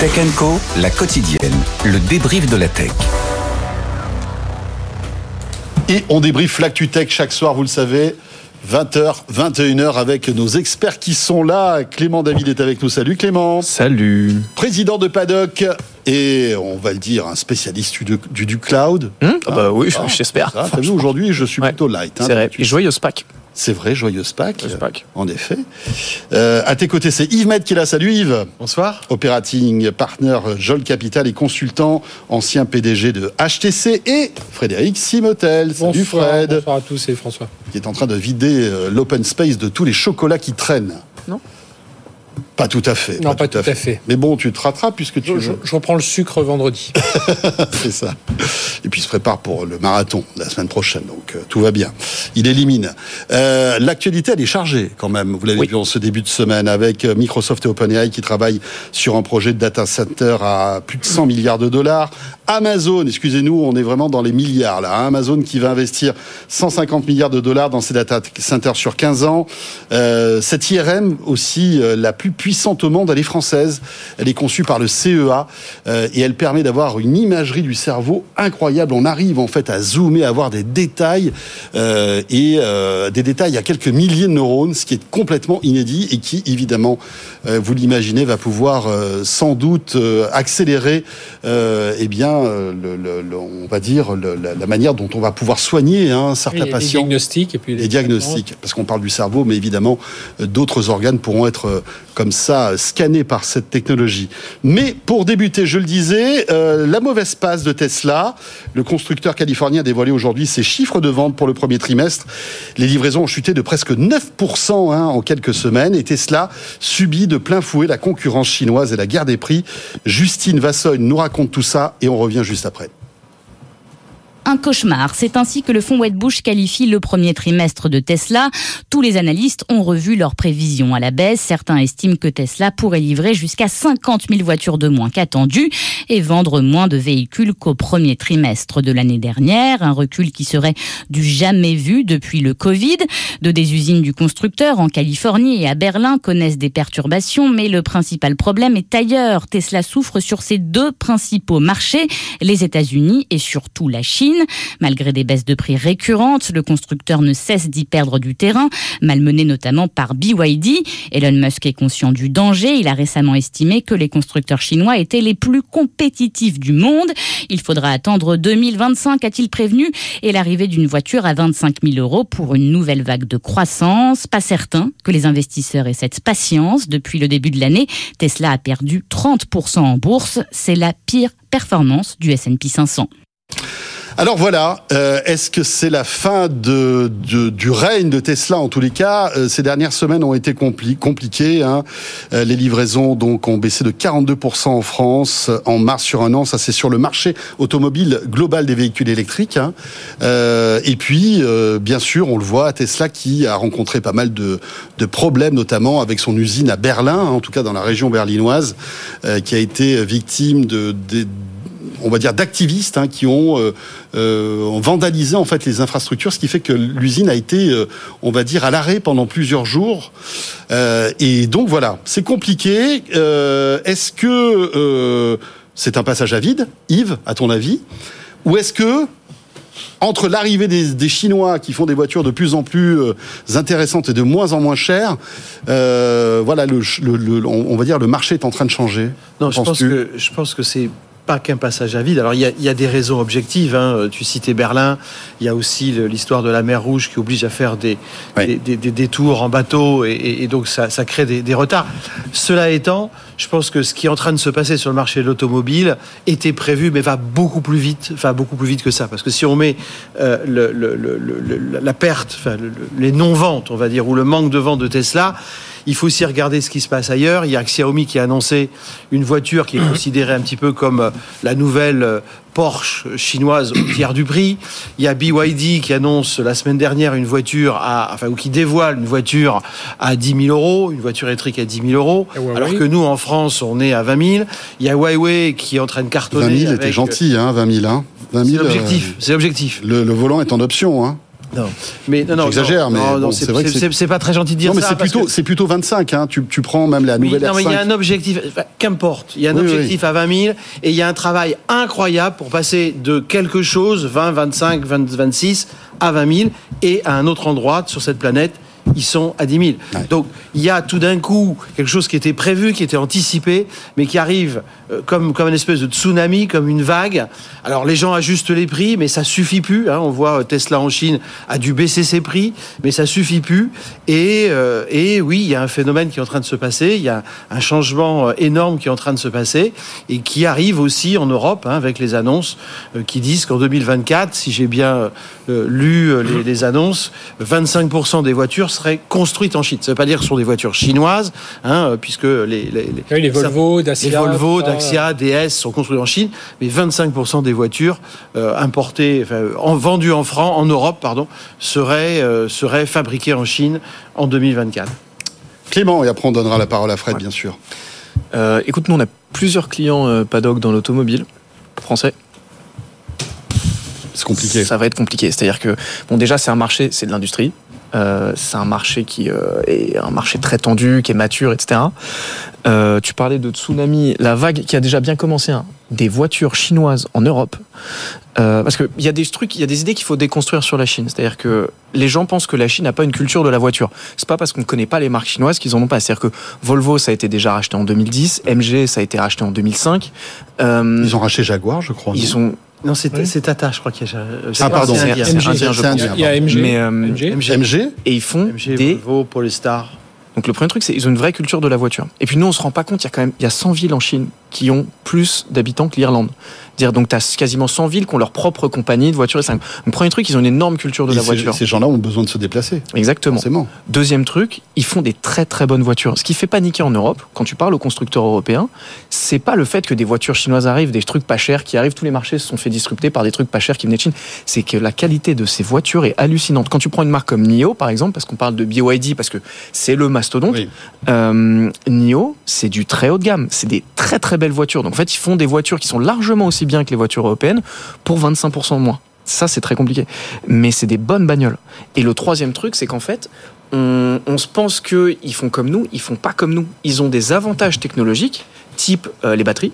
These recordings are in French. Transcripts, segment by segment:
Tech & Co, la quotidienne, le débrief de la tech. Et on débriefe l'actu tech chaque soir, vous le savez, 20h, 21h avec nos experts qui sont là. Clément David est avec nous. Salut Clément. Salut. Président de Paddock et on va le dire, un spécialiste du cloud. Oui, j'espère. T'as vu, aujourd'hui, je suis plutôt light. C'est vrai. Et joyeuse Pâques. C'est vrai, joyeuse Pâques. En effet. À tes côtés, c'est Yves Med qui est là. Salut Yves. Bonsoir. Operating partner Jol Capital et consultant, ancien PDG de HTC, et Frédéric Simotel. Salut Fred. Bonsoir à tous et François. Qui est en train de vider l'open space de tous les chocolats qui traînent. Non. Pas tout à fait. Non, pas tout à fait. Mais bon, tu te rattrapes puisque je reprends le sucre vendredi. C'est ça. Et puis il se prépare pour le marathon la semaine prochaine, donc tout va bien. Il élimine. L'actualité, elle est chargée quand même. Vous l'avez vu en ce début de semaine avec Microsoft et OpenAI qui travaillent sur un projet de data center à plus de 100 milliards de dollars. Amazon, excusez-nous, on est vraiment dans les milliards là. Amazon qui va investir 150 milliards de dollars dans ses data centers sur 15 ans. Cette IRM aussi, la plus puissante au monde, elle est française. Elle est conçue par le CEA et elle permet d'avoir une imagerie du cerveau incroyable. On arrive en fait à zoomer, à avoir des détails des détails à quelques milliers de neurones, ce qui est complètement inédit et qui, évidemment, vous l'imaginez, va pouvoir sans doute accélérer on va dire la manière dont on va pouvoir soigner certains patients. Les diagnostics. Parce qu'on parle du cerveau, mais évidemment, d'autres organes pourront être comme ça scannés par cette technologie. Mais pour débuter, je le disais, la mauvaise passe de Tesla. Le constructeur californien a dévoilé aujourd'hui ses chiffres de vente pour le premier trimestre. Les livraisons ont chuté de presque 9% en quelques semaines et Tesla subit de plein fouet la concurrence chinoise et la guerre des prix. Justine Vassogne nous raconte tout ça et on revient juste après. Un cauchemar, c'est ainsi que le fonds Wedbush qualifie le premier trimestre de Tesla. Tous les analystes ont revu leurs prévisions à la baisse. Certains estiment que Tesla pourrait livrer jusqu'à 50 000 voitures de moins qu'attendu et vendre moins de véhicules qu'au premier trimestre de l'année dernière. Un recul qui serait du jamais vu depuis le Covid. Des usines du constructeur en Californie et à Berlin connaissent des perturbations, mais le principal problème est ailleurs. Tesla souffre sur ses deux principaux marchés, les États-Unis et surtout la Chine. Malgré des baisses de prix récurrentes, le constructeur ne cesse d'y perdre du terrain, malmené notamment par BYD. Elon Musk est conscient du danger. Il a récemment estimé que les constructeurs chinois étaient les plus compétitifs du monde. Il faudra attendre 2025, a-t-il prévenu, et l'arrivée d'une voiture à 25 000 € pour une nouvelle vague de croissance. Pas certain que les investisseurs aient cette patience. Depuis le début de l'année, Tesla a perdu 30% en bourse. C'est la pire performance du S&P 500. Alors voilà, est-ce que c'est la fin du règne de Tesla? En tous les cas, ces dernières semaines ont été compliquées. Les livraisons donc ont baissé de 42% en France en mars sur un an. Ça, c'est sur le marché automobile global des véhicules électriques. Et puis, bien sûr, on le voit, Tesla qui a rencontré pas mal de problèmes, notamment avec son usine à Berlin, en tout cas dans la région berlinoise, qui a été victime on va dire d'activistes qui ont vandalisé en fait les infrastructures, ce qui fait que l'usine a été, on va dire, à l'arrêt pendant plusieurs jours. Et donc voilà, c'est compliqué. Est-ce que c'est un passage à vide, Yves, à ton avis, ou est-ce que entre l'arrivée des Chinois qui font des voitures de plus en plus intéressantes et de moins en moins chères, on va dire le marché est en train de changer? Non, je pense que c'est pas qu'un passage à vide. Alors, il y a des raisons objectives. Tu citais Berlin. Il y a aussi l'histoire de la mer Rouge qui oblige à faire des détours en bateau et donc ça crée des retards. Cela étant, je pense que ce qui est en train de se passer sur le marché de l'automobile était prévu, mais va beaucoup plus vite que ça. Parce que si on met la perte, les non-ventes, on va dire, ou le manque de vente de Tesla, il faut aussi regarder ce qui se passe ailleurs. Il y a Xiaomi qui a annoncé une voiture qui est considérée un petit peu comme la nouvelle Porsche chinoise au tiers du prix. Il y a BYD qui annonce la semaine dernière une voiture ou qui dévoile une voiture à 10 000 €, une voiture électrique à 10 000 €, alors que nous, en France, on est à 20 000. Il y a Huawei qui est en train de cartonner. 20 000 était gentil, 20 000. 20 000 c'est l'objectif. Le volant est en option, Non, mais non, j'exagère, mais c'est vrai que c'est pas très gentil de dire ça. Non, mais c'est plutôt 25. Hein. Tu prends même la nouvelle R5. Non, mais il y a un objectif. Qu'importe, il y a un objectif à 20 000 et il y a un travail incroyable pour passer de quelque chose 20, 25, 26 à 20 000 et à un autre endroit sur cette planète. Ils sont à 10 000. Ouais. Donc, il y a tout d'un coup quelque chose qui était prévu, qui était anticipé, mais qui arrive comme une espèce de tsunami, comme une vague. Alors, les gens ajustent les prix, mais ça suffit plus. Hein. On voit Tesla en Chine a dû baisser ses prix, mais ça suffit plus. Et oui, il y a un phénomène qui est en train de se passer. Il y a un changement énorme qui est en train de se passer et qui arrive aussi en Europe, hein, avec les annonces qui disent qu'en 2024, si j'ai bien lu les annonces, 25% des voitures seraient construites en Chine. Ça ne veut pas dire que ce sont des voitures chinoises, hein, puisque les Volvo, Dacia, DS sont construites en Chine, mais 25% des voitures importées, vendues en Europe, seraient fabriquées en Chine en 2024. Clément, et après on donnera la parole à Fred, bien sûr. Écoute, nous on a plusieurs clients paddock dans l'automobile français. C'est compliqué. Ça va être compliqué. C'est-à-dire que, bon, déjà, c'est un marché, c'est de l'industrie. C'est un marché qui est un marché très tendu, qui est mature, etc. Tu parlais de tsunami, la vague qui a déjà bien commencé, hein, des voitures chinoises en Europe. Parce qu'il y a des trucs, il y a des idées qu'il faut déconstruire sur la Chine. C'est-à-dire que les gens pensent que la Chine n'a pas une culture de la voiture. C'est pas parce qu'on ne connaît pas les marques chinoises qu'ils en ont pas. C'est-à-dire que Volvo, ça a été déjà racheté en 2010, MG, ça a été racheté en 2005. Ils ont racheté Jaguar, je crois. Non, c'est Tata, je crois qu'il y a. Pardon, c'est indien, je pense. Il y a MG. MG. Et ils font des Volvo, Polestar. Donc le premier truc, c'est qu'ils ont une vraie culture de la voiture. Et puis nous, on se rend pas compte, il y a 100 villes en Chine qui ont plus d'habitants que l'Irlande. Donc tu as quasiment 100 villes qui ont leur propre compagnie de voitures. Le premier truc, ils ont une énorme culture de la voiture. Ces gens-là ont besoin de se déplacer. Exactement. Forcément. Deuxième truc, ils font des très très bonnes voitures. Ce qui fait paniquer en Europe, quand tu parles aux constructeurs européens, c'est pas le fait que des voitures chinoises arrivent, des trucs pas chers qui arrivent, tous les marchés se sont fait disrupter par des trucs pas chers qui venaient de Chine. C'est que la qualité de ces voitures est hallucinante. Quand tu prends une marque comme NIO, par exemple, parce qu'on parle de BYD, parce que c'est le mastodonte, oui. NIO, c'est du très haut de gamme. C'est des très très belles voitures. Donc en fait, ils font des voitures qui sont largement aussi bien que les voitures européennes pour 25% de moins. Ça, c'est très compliqué. Mais c'est des bonnes bagnoles. Et le troisième truc, c'est qu'en fait, on se pense qu'ils font comme nous, ils font pas comme nous. Ils ont des avantages technologiques, type les batteries,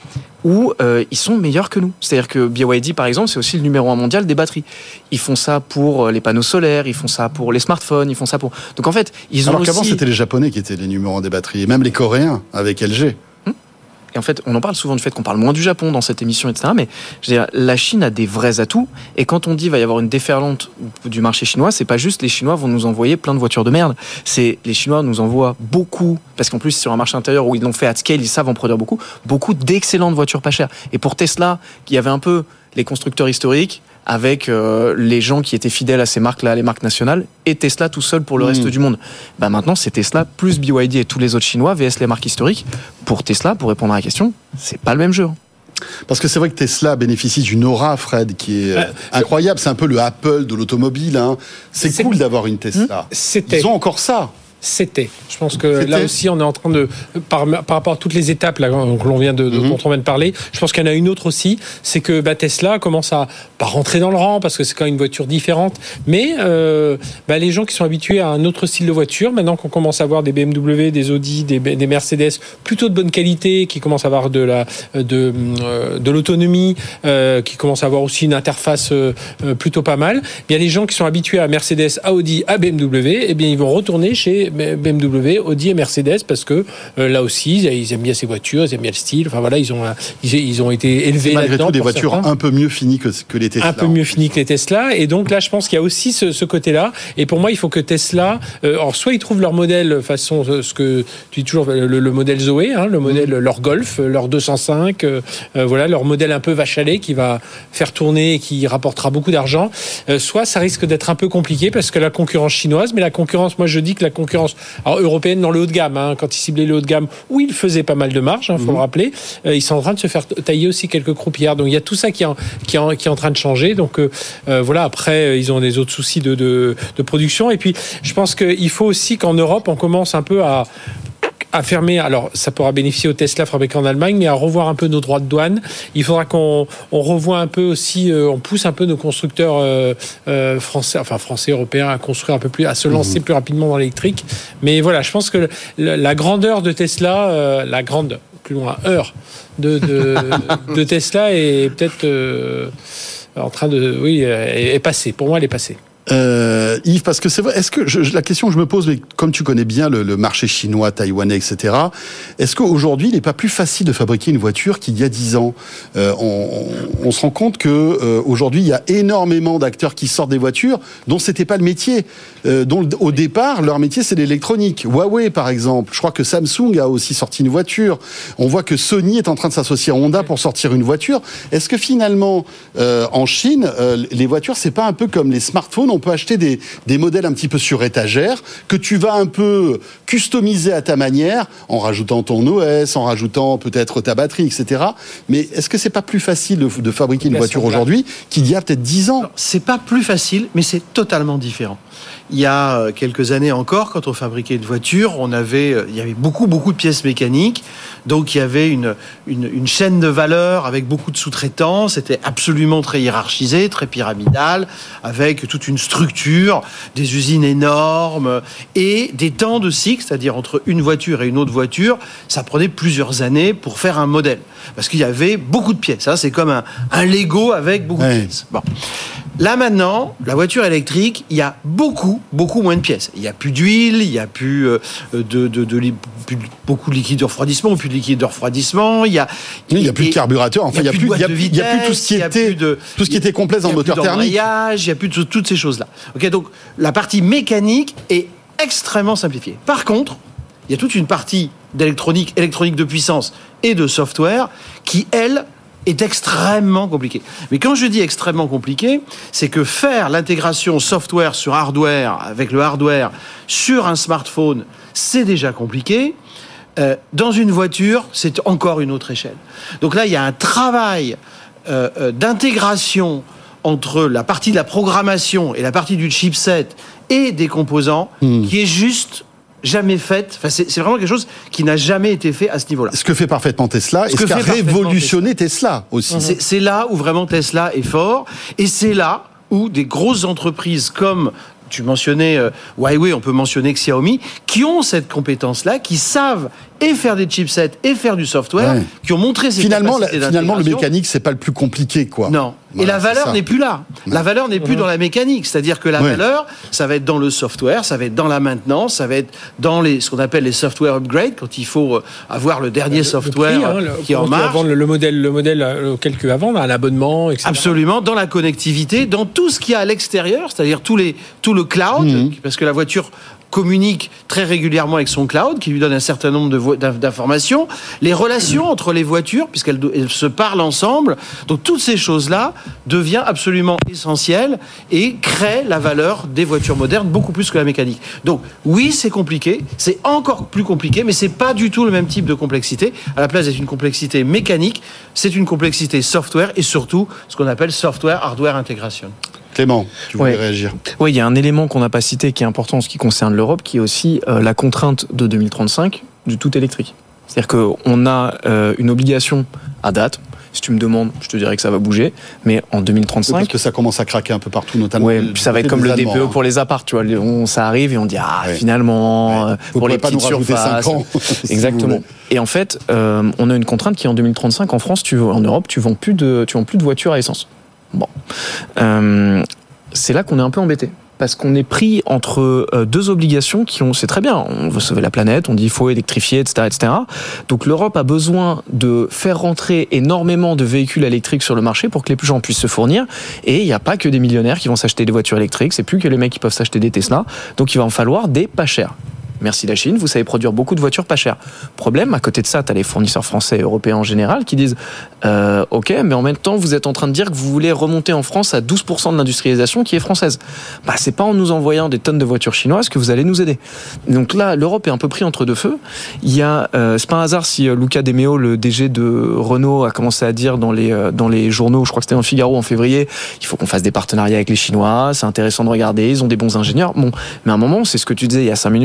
où ils sont meilleurs que nous. C'est-à-dire que BYD, par exemple, c'est aussi le numéro 1 mondial des batteries. Ils font ça pour les panneaux solaires, ils font ça pour les smartphones, ils font ça pour... Donc en fait, ils ont Alors qu'avant, c'était les Japonais qui étaient les numéros 1 des batteries, et même les Coréens, avec LG. Et en fait, on en parle souvent du fait qu'on parle moins du Japon dans cette émission, etc. Mais je veux dire, la Chine a des vrais atouts. Et quand on dit qu'il va y avoir une déferlante du marché chinois, c'est pas juste les Chinois vont nous envoyer plein de voitures de merde. C'est les Chinois nous envoient beaucoup, parce qu'en plus, sur un marché intérieur où ils l'ont fait at scale, ils savent en produire beaucoup d'excellentes voitures pas chères. Et pour Tesla, qui avait un peu les constructeurs historiques, avec les gens qui étaient fidèles à ces marques-là, les marques nationales, et Tesla tout seul pour le reste du monde. Bah maintenant, c'est Tesla plus BYD et tous les autres Chinois, VS les marques historiques. Pour Tesla, pour répondre à la question, c'est pas le même jeu. Parce que c'est vrai que Tesla bénéficie d'une aura, Fred, qui est incroyable. C'est un peu le Apple de l'automobile. Hein. C'est cool d'avoir une Tesla. Ils ont encore ça. Je pense que là aussi, on est en train de, par rapport à toutes les étapes là, dont on vient de parler, je pense qu'il y en a une autre aussi, c'est que Tesla commence à pas rentrer dans le rang parce que c'est quand même une voiture différente, mais les gens qui sont habitués à un autre style de voiture, maintenant qu'on commence à avoir des BMW, des Audi, des Mercedes plutôt de bonne qualité, qui commencent à avoir de l'autonomie, qui commencent à avoir aussi une interface plutôt pas mal, bien les gens qui sont habitués à Mercedes, à Audi, à BMW, eh bien ils vont retourner chez BMW, Audi et Mercedes parce que là aussi ils aiment bien ces voitures, ils aiment bien le style. Enfin voilà, ils ont été élevés malgré là-dedans. Tout des voitures un peu mieux finies que les Tesla. Un peu mieux finies que les Tesla. Et donc là, je pense qu'il y a aussi ce côté-là. Et pour moi, il faut que Tesla, alors soit ils trouvent leur modèle façon ce que tu dis toujours le modèle Zoé, hein, le modèle leur Golf, leur 205, voilà leur modèle un peu vache à lait qui va faire tourner et qui rapportera beaucoup d'argent. Soit ça risque d'être un peu compliqué parce que la concurrence chinoise, mais la concurrence, moi je dis que la concurrence européenne dans le haut de gamme, hein, quand ils ciblaient le haut de gamme, où ils faisaient pas mal de marge, faut le rappeler, ils sont en train de se faire tailler aussi quelques croupières. Donc il y a tout ça qui est en train de changer. Donc voilà, après ils ont des autres soucis de production. Et puis je pense qu'il faut aussi qu'en Europe, on commence un peu à à fermer, alors ça pourra bénéficier aux Tesla fabriqués en Allemagne, mais à revoir un peu nos droits de douane. Il faudra qu'on revoie un peu aussi, on pousse un peu nos constructeurs français, européens à construire un peu plus, à se lancer plus rapidement dans l'électrique. Mais voilà, je pense que la grandeur de Tesla, plus loin, de Tesla est peut-être en train est passée. Pour moi, elle est passée. Yves, parce que c'est vrai, est-ce que la question que je me pose, mais comme tu connais bien le marché chinois, taïwanais, etc., est-ce qu'aujourd'hui il n'est pas plus facile de fabriquer une voiture qu'il y a 10 ans? On se rend compte que aujourd'hui il y a énormément d'acteurs qui sortent des voitures dont c'était pas le métier, dont au départ leur métier c'est l'électronique. Huawei par exemple, je crois que Samsung a aussi sorti une voiture. On voit que Sony est en train de s'associer à Honda pour sortir une voiture. Est-ce que finalement en Chine les voitures c'est pas un peu comme les smartphones? On peut acheter des modèles un petit peu sur étagère que tu vas un peu customiser à ta manière en rajoutant ton OS, en rajoutant peut-être ta batterie, etc. Mais est-ce que c'est pas plus facile de fabriquer une voiture aujourd'hui qu'il y a peut-être 10 ans? C'est pas plus facile, mais c'est totalement différent. Il y a quelques années encore, quand on fabriquait une voiture, il y avait beaucoup de pièces mécaniques. Donc il y avait une chaîne de valeur avec beaucoup de sous-traitants. C'était absolument très hiérarchisé, très pyramidal, avec toute une structure, des usines énormes et des temps de cycle, c'est-à-dire entre une voiture et une autre voiture, ça prenait plusieurs années pour faire un modèle. Parce qu'il y avait beaucoup de pièces. C'est comme un Lego avec beaucoup de pièces. Bon. Là maintenant, la voiture électrique, il y a beaucoup moins de pièces. Il n'y a plus d'huile, il n'y a plus beaucoup de liquide de refroidissement, plus de liquide de refroidissement. Il y a plus de carburateur. Enfin, il y a plus tout ce qui était complexe en moteur thermique. Il y a plus de toutes ces choses-là. Ok, donc la partie mécanique est extrêmement simplifiée. Par contre, il y a toute une partie d'électronique de puissance et de software qui, elle, est extrêmement compliqué. Mais quand je dis extrêmement compliqué, c'est que faire l'intégration software sur hardware, avec le hardware, sur un smartphone, c'est déjà compliqué. Dans une voiture, c'est encore une autre échelle. Donc là, il y a un travail d'intégration entre la partie de la programmation et la partie du chipset et des composants qui est juste jamais faite. Enfin, c'est vraiment quelque chose qui n'a jamais été fait à ce niveau-là. Ce que fait parfaitement Tesla, et ce qui a révolutionné Tesla aussi. C'est là où vraiment Tesla est fort, et c'est là où des grosses entreprises comme tu mentionnais Huawei, on peut mentionner Xiaomi, qui ont cette compétence-là, qui savent et faire des chipsets et faire du software, qui ont montré ces capacités d'intégration. Finalement, le mécanique, c'est pas le plus compliqué, quoi. Non. Voilà, et la valeur n'est plus là. La valeur n'est plus dans la mécanique. C'est-à-dire que la valeur, ça va être dans le software, ça va être dans la maintenance, ça va être dans ce qu'on appelle les software upgrades, quand il faut avoir le dernier software qui est en marche. Le modèle auquel tu vas vendre, l'abonnement, etc. Absolument. Dans la connectivité, dans tout ce qu'il y a à l'extérieur, c'est-à-dire tout le cloud, parce que la voiture communique très régulièrement avec son cloud, qui lui donne un certain nombre d'informations, les relations entre les voitures, puisqu'elles se parlent ensemble. Donc toutes ces choses-là deviennent absolument essentielles et créent la valeur des voitures modernes beaucoup plus que la mécanique. Donc oui, c'est compliqué, c'est encore plus compliqué, mais c'est pas du tout le même type de complexité. À la place d'être une complexité mécanique, c'est une complexité software et surtout ce qu'on appelle software-hardware intégration. Clément, tu voulais réagir? Oui, il y a un élément qu'on n'a pas cité qui est important en ce qui concerne l'Europe, qui est aussi la contrainte de 2035 du tout électrique. C'est-à-dire qu'on a une obligation à date. Si tu me demandes, je te dirais que ça va bouger, mais en 2035... Parce que ça commence à craquer un peu partout, notamment... Oui, puis ça va être comme le DPE pour les apparts, tu vois. Ça arrive et on dit, finalement, pour les petites surfaces... 5 ans. Exactement. Et en fait, on a une contrainte qui est en 2035, en France, en Europe, tu vends plus de voitures à essence. Bon, c'est là qu'on est un peu embêté. Parce qu'on est pris entre deux obligations c'est très bien, on veut sauver la planète, on dit il faut électrifier, etc., etc. Donc l'Europe a besoin de faire rentrer énormément de véhicules électriques sur le marché pour que les gens puissent se fournir. Et il n'y a pas que des millionnaires qui vont s'acheter des voitures électriques, c'est plus que les mecs qui peuvent s'acheter des Tesla. Donc il va en falloir des pas chers. Merci la Chine, vous savez produire beaucoup de voitures pas chères. Problème, à côté de ça, tu as les fournisseurs français et européens en général qui disent ok, mais en même temps, vous êtes en train de dire que vous voulez remonter en France à 12% de l'industrialisation qui est française. Bah, c'est pas en nous envoyant des tonnes de voitures chinoises que vous allez nous aider. Donc là, l'Europe est un peu pris entre deux feux. Il y a, c'est pas un hasard si Luca De Meo, le DG de Renault, a commencé à dire dans les journaux, je crois que c'était dans Figaro en février, il faut qu'on fasse des partenariats avec les Chinois, c'est intéressant de regarder, ils ont des bons ingénieurs. Bon, mais à un moment, c'est ce que tu disais il y a 5 minutes, Fred.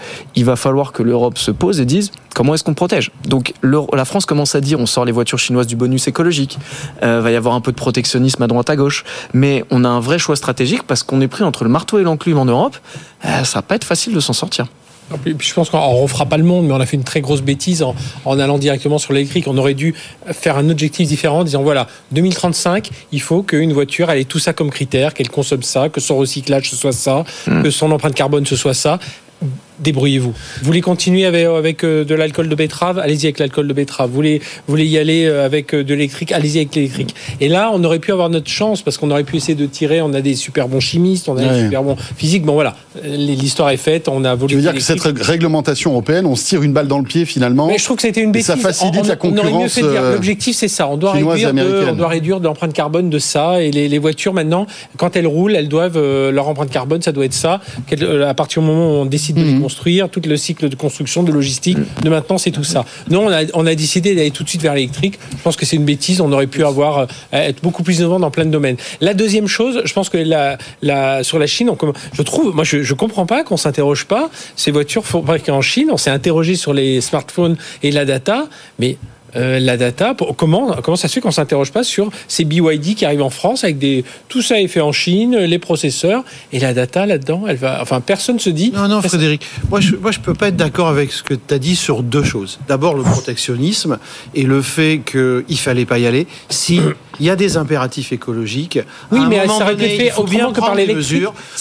il va falloir que l'Europe se pose et dise comment est-ce qu'on protège. Donc la France commence à dire on sort les voitures chinoises du bonus écologique, va y avoir un peu de protectionnisme à droite à gauche, mais on a un vrai choix stratégique parce qu'on est pris entre le marteau et l'enclume en Europe, ça va pas être facile de s'en sortir. Puis je pense qu'on ne refera pas le monde, mais on a fait une très grosse bêtise en allant directement sur l'électrique. On aurait dû faire un objectif différent en disant voilà, 2035, il faut qu'une voiture elle ait tout ça comme critère, qu'elle consomme ça, que son recyclage ce soit ça, que son empreinte carbone ce soit ça. Débrouillez-vous. Vous voulez continuer avec de l'alcool de betterave, allez-y avec l'alcool de betterave. Vous voulez y aller avec de l'électrique, allez-y avec l'électrique. Et là, on aurait pu avoir notre chance parce qu'on aurait pu essayer de tirer. On a des super bons chimistes, on a des super bons physiques. Bon voilà, l'histoire est faite. On a voulu. Tu veux dire que cette réglementation européenne, on se tire une balle dans le pied finalement. Mais je trouve que c'était une bêtise. Ça facilite la concurrence. On aurait mieux fait de dire. L'objectif c'est ça. On doit réduire de l'empreinte carbone de ça. Et les voitures maintenant, quand elles roulent, elles doivent leur empreinte carbone, ça doit être ça. À partir du moment où on décide de les construire, tout le cycle de construction, de logistique, de maintenance et tout ça. Non, on a décidé d'aller tout de suite vers l'électrique. Je pense que c'est une bêtise. On aurait pu être beaucoup plus innovant dans plein de domaines. La deuxième chose, je pense que sur la Chine, je comprends pas qu'on s'interroge pas. Ces voitures fabriquées en Chine, on s'est interrogé sur les smartphones et la data, mais la data, comment ça se fait qu'on s'interroge pas sur ces BYD qui arrivent en France avec tout ça est fait en Chine, les processeurs et la data là-dedans, personne se dit. Non, Frédéric, moi je peux pas être d'accord avec ce que tu as dit sur deux choses. D'abord le protectionnisme et le fait qu'il fallait pas y aller. Si il y a des impératifs écologiques, oui, mais ça aurait été fait autrement que par l'électrique.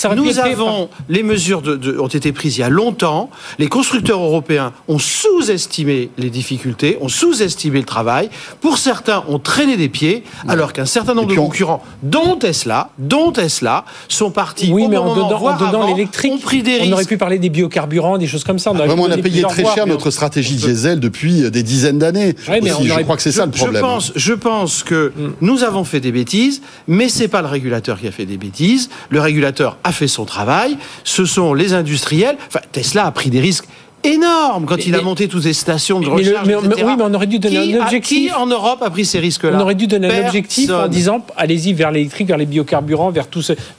Les mesures ont été prises il y a longtemps. Les constructeurs européens ont sous-estimé les difficultés, ont sous-estimé le travail. Pour certains, ont traîné des pieds, alors qu'un certain nombre de concurrents, dont Tesla, sont partis. Oui, mais en dedans l'électrique, ont pris des risques. On aurait pu parler des biocarburants, des choses comme ça. On a payé très cher notre stratégie diesel depuis des dizaines d'années. Ouais, mais je crois que c'est ça le problème. Je pense que nous avons fait des bêtises, mais c'est pas le régulateur qui a fait des bêtises. Le régulateur a fait son travail. Ce sont les industriels. Tesla a pris des risques énorme quand il a monté toutes ces stations de recharge, etc. Oui, mais on aurait dû donner un objectif. Qui en Europe a pris ces risques-là ? On aurait dû donner un objectif en disant allez-y vers l'électrique, vers les biocarburants, vers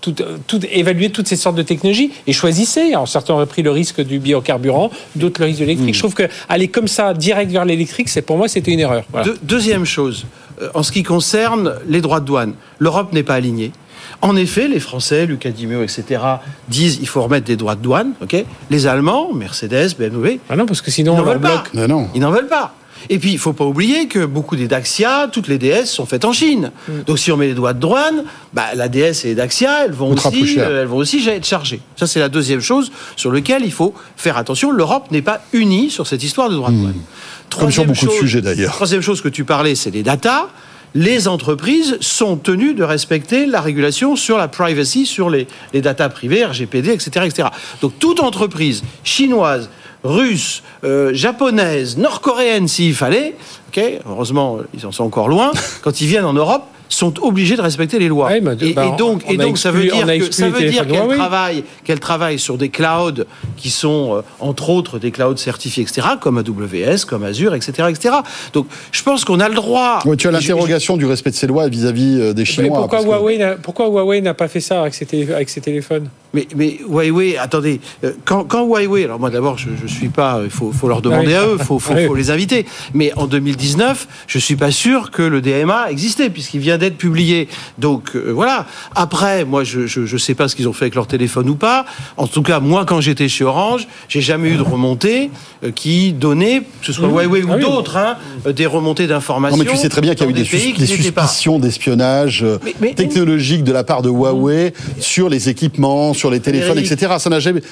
évaluer toutes ces sortes de technologies et choisissez. Alors certains auraient pris le risque du biocarburant, d'autres le risque de l'électrique. Je trouve que aller comme ça direct vers l'électrique, pour moi c'était une erreur. Voilà. Deuxième chose, en ce qui concerne les droits de douane, l'Europe n'est pas alignée. En effet, les Français, Luca Di Meo, etc., disent il faut remettre des droits de douane. Okay, les Allemands, Mercedes, BMW, non, parce que sinon ils n'en veulent pas. Et puis, il ne faut pas oublier que beaucoup des Dacia, toutes les DS sont faites en Chine. Donc, si on met les droits de douane, la DS et les Dacia, elles vont aussi être chargées. Ça, c'est la deuxième chose sur laquelle il faut faire attention. L'Europe n'est pas unie sur cette histoire de droits de douane. Comme sur beaucoup de sujets, d'ailleurs. Troisième chose que tu parlais, c'est les data. Les entreprises sont tenues de respecter la régulation sur la privacy, sur les data privées, RGPD, etc., etc. Donc, toute entreprise chinoise, russe, japonaise, nord-coréenne, s'il fallait, heureusement, ils en sont encore loin, quand ils viennent en Europe, sont obligés de respecter les lois. Donc, ça veut dire qu'elles travaillent sur des clouds qui sont, entre autres, des clouds certifiés, etc., comme AWS, comme Azure, etc., etc. Donc, je pense qu'on a le droit... Oui, tu as l'interrogation du respect de ces lois vis-à-vis des Chinois. Pourquoi Huawei n'a pas fait ça avec ses téléphones ? Mais Huawei, attendez, quand Huawei, alors moi d'abord je suis pas, il faut leur demander à eux, faut les inviter. Mais en 2019, je suis pas sûr que le DMA existait puisqu'il vient d'être publié. Donc voilà. Après, moi je sais pas ce qu'ils ont fait avec leur téléphone ou pas. En tout cas, moi quand j'étais chez Orange, j'ai jamais eu de remontée qui donnait, que ce soit Huawei ou d'autres, des remontées d'informations. Non, mais tu sais très bien qu'il y a eu des suspicions d'espionnage technologique de la part de Huawei sur les équipements, sur les téléphones, etc. Ça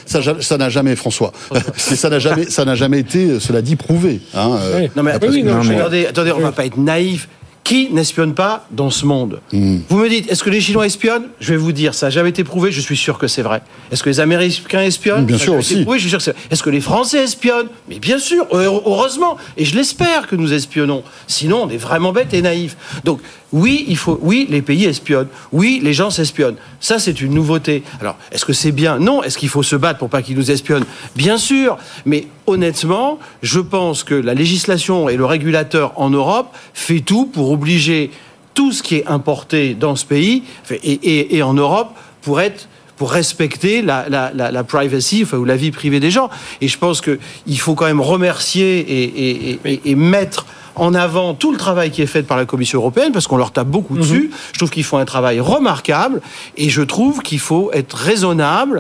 n'a jamais, François. Mais ça n'a jamais été, cela dit, prouvé. Non mais attendez, on va pas être naïf. Qui n'espionne pas dans ce monde ? Vous me dites, est-ce que les Chinois espionnent ? Je vais vous dire, ça n'a jamais été prouvé, je suis sûr que c'est vrai. Est-ce que les Américains espionnent ? Bien sûr aussi. Oui, je suis sûr que c'est vrai. Est-ce que les Français espionnent ? Mais bien sûr, heureusement. Et je l'espère que nous espionnons. Sinon, on est vraiment bêtes et naïfs. Donc, oui, les pays espionnent. Oui, les gens s'espionnent. Ça, c'est une nouveauté. Alors, est-ce que c'est bien ? Non. Est-ce qu'il faut se battre pour pas qu'ils nous espionnent ? Bien sûr. Mais honnêtement, je pense que la législation et le régulateur en Europe fait tout pour obliger tout ce qui est importé dans ce pays et en Europe pour être pour respecter la privacy, enfin, ou la vie privée des gens. Et je pense qu'il faut quand même remercier et mettre en avant tout le travail qui est fait par la Commission européenne, parce qu'on leur tape beaucoup dessus. Je trouve qu'ils font un travail remarquable, et je trouve qu'il faut être raisonnable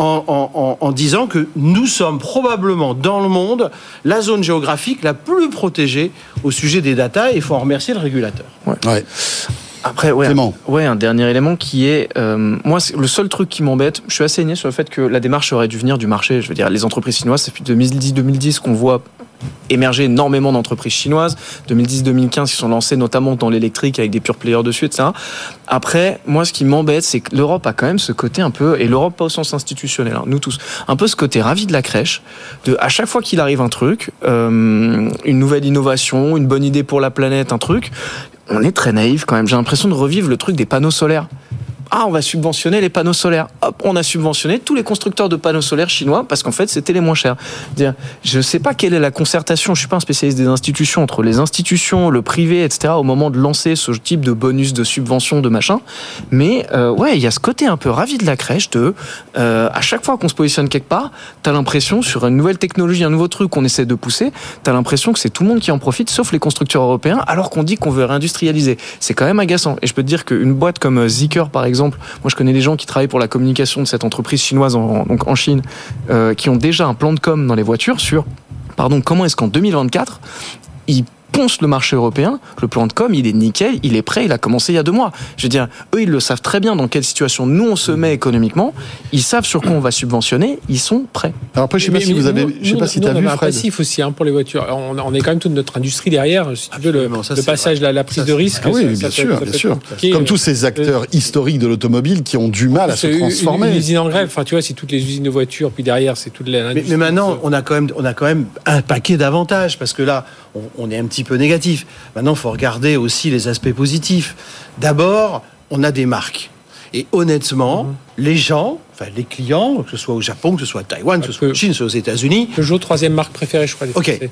en disant que nous sommes probablement dans le monde la zone géographique la plus protégée au sujet des data, et il faut en remercier le régulateur. Ouais. Après, un dernier élément qui est, moi, le seul truc qui m'embête, je suis assez aligné sur le fait que la démarche aurait dû venir du marché. Je veux dire, les entreprises chinoises, c'est depuis 2010 qu'on voit émerger énormément d'entreprises chinoises. 2010-2015, ils sont lancés notamment dans l'électrique avec des pure players dessus, etc. Après, moi, ce qui m'embête, c'est que l'Europe a quand même ce côté un peu, et l'Europe pas au sens institutionnel, hein, nous tous, un peu ce côté ravi de la crèche, de à chaque fois qu'il arrive un truc, une nouvelle innovation, une bonne idée pour la planète, un truc, on est très naïf quand même. J'ai l'impression de revivre le truc des panneaux solaires. Ah, on va subventionner les panneaux solaires. Hop, on a subventionné tous les constructeurs de panneaux solaires chinois parce qu'en fait, c'était les moins chers. Je ne sais pas quelle est la concertation, je ne suis pas un spécialiste des institutions, entre les institutions, le privé, etc., au moment de lancer ce type de bonus, de subvention, de machin. Mais il y a ce côté un peu ravi de la crèche de, à chaque fois qu'on se positionne quelque part, tu as l'impression, sur une nouvelle technologie, un nouveau truc qu'on essaie de pousser, tu as l'impression que c'est tout le monde qui en profite, sauf les constructeurs européens, alors qu'on dit qu'on veut réindustrialiser. C'est quand même agaçant. Et je peux te dire qu'une boîte comme Zeekr, par exemple, moi je connais des gens qui travaillent pour la communication de cette entreprise chinoise en Chine, qui ont déjà un plan de com dans les voitures sur comment est-ce qu'en 2024 ils poncent le marché européen. Le plan de com, il est nickel, il est prêt, il a commencé il y a 2 mois. Je veux dire, eux, ils le savent très bien dans quelle situation nous on se met économiquement, ils savent sur quoi on va subventionner, ils sont prêts. Alors après, je sais pas si vous avez, je sais pas si tu as vu, Fred. On a un Fred. passif aussi pour les voitures. On est quand même toute notre industrie derrière. Si tu veux, le passage, la prise de risque. Ah oui, bien sûr. Comme tous ces acteurs historiques de l'automobile qui ont du mal à se transformer. Une usine en grève. Enfin, tu vois, c'est toutes les usines de voitures, puis derrière, c'est toute l'industrie. Mais maintenant, on a quand même un paquet d'avantages, parce que là, on est un petit peu négatif. Maintenant, il faut regarder aussi les aspects positifs. D'abord, on a des marques. Et honnêtement, les gens, enfin les clients, que ce soit au Japon, que ce soit à Taïwan, que ce soit en Chine, que ce soit aux États-Unis, Peugeot, 3e marque préférée, je crois.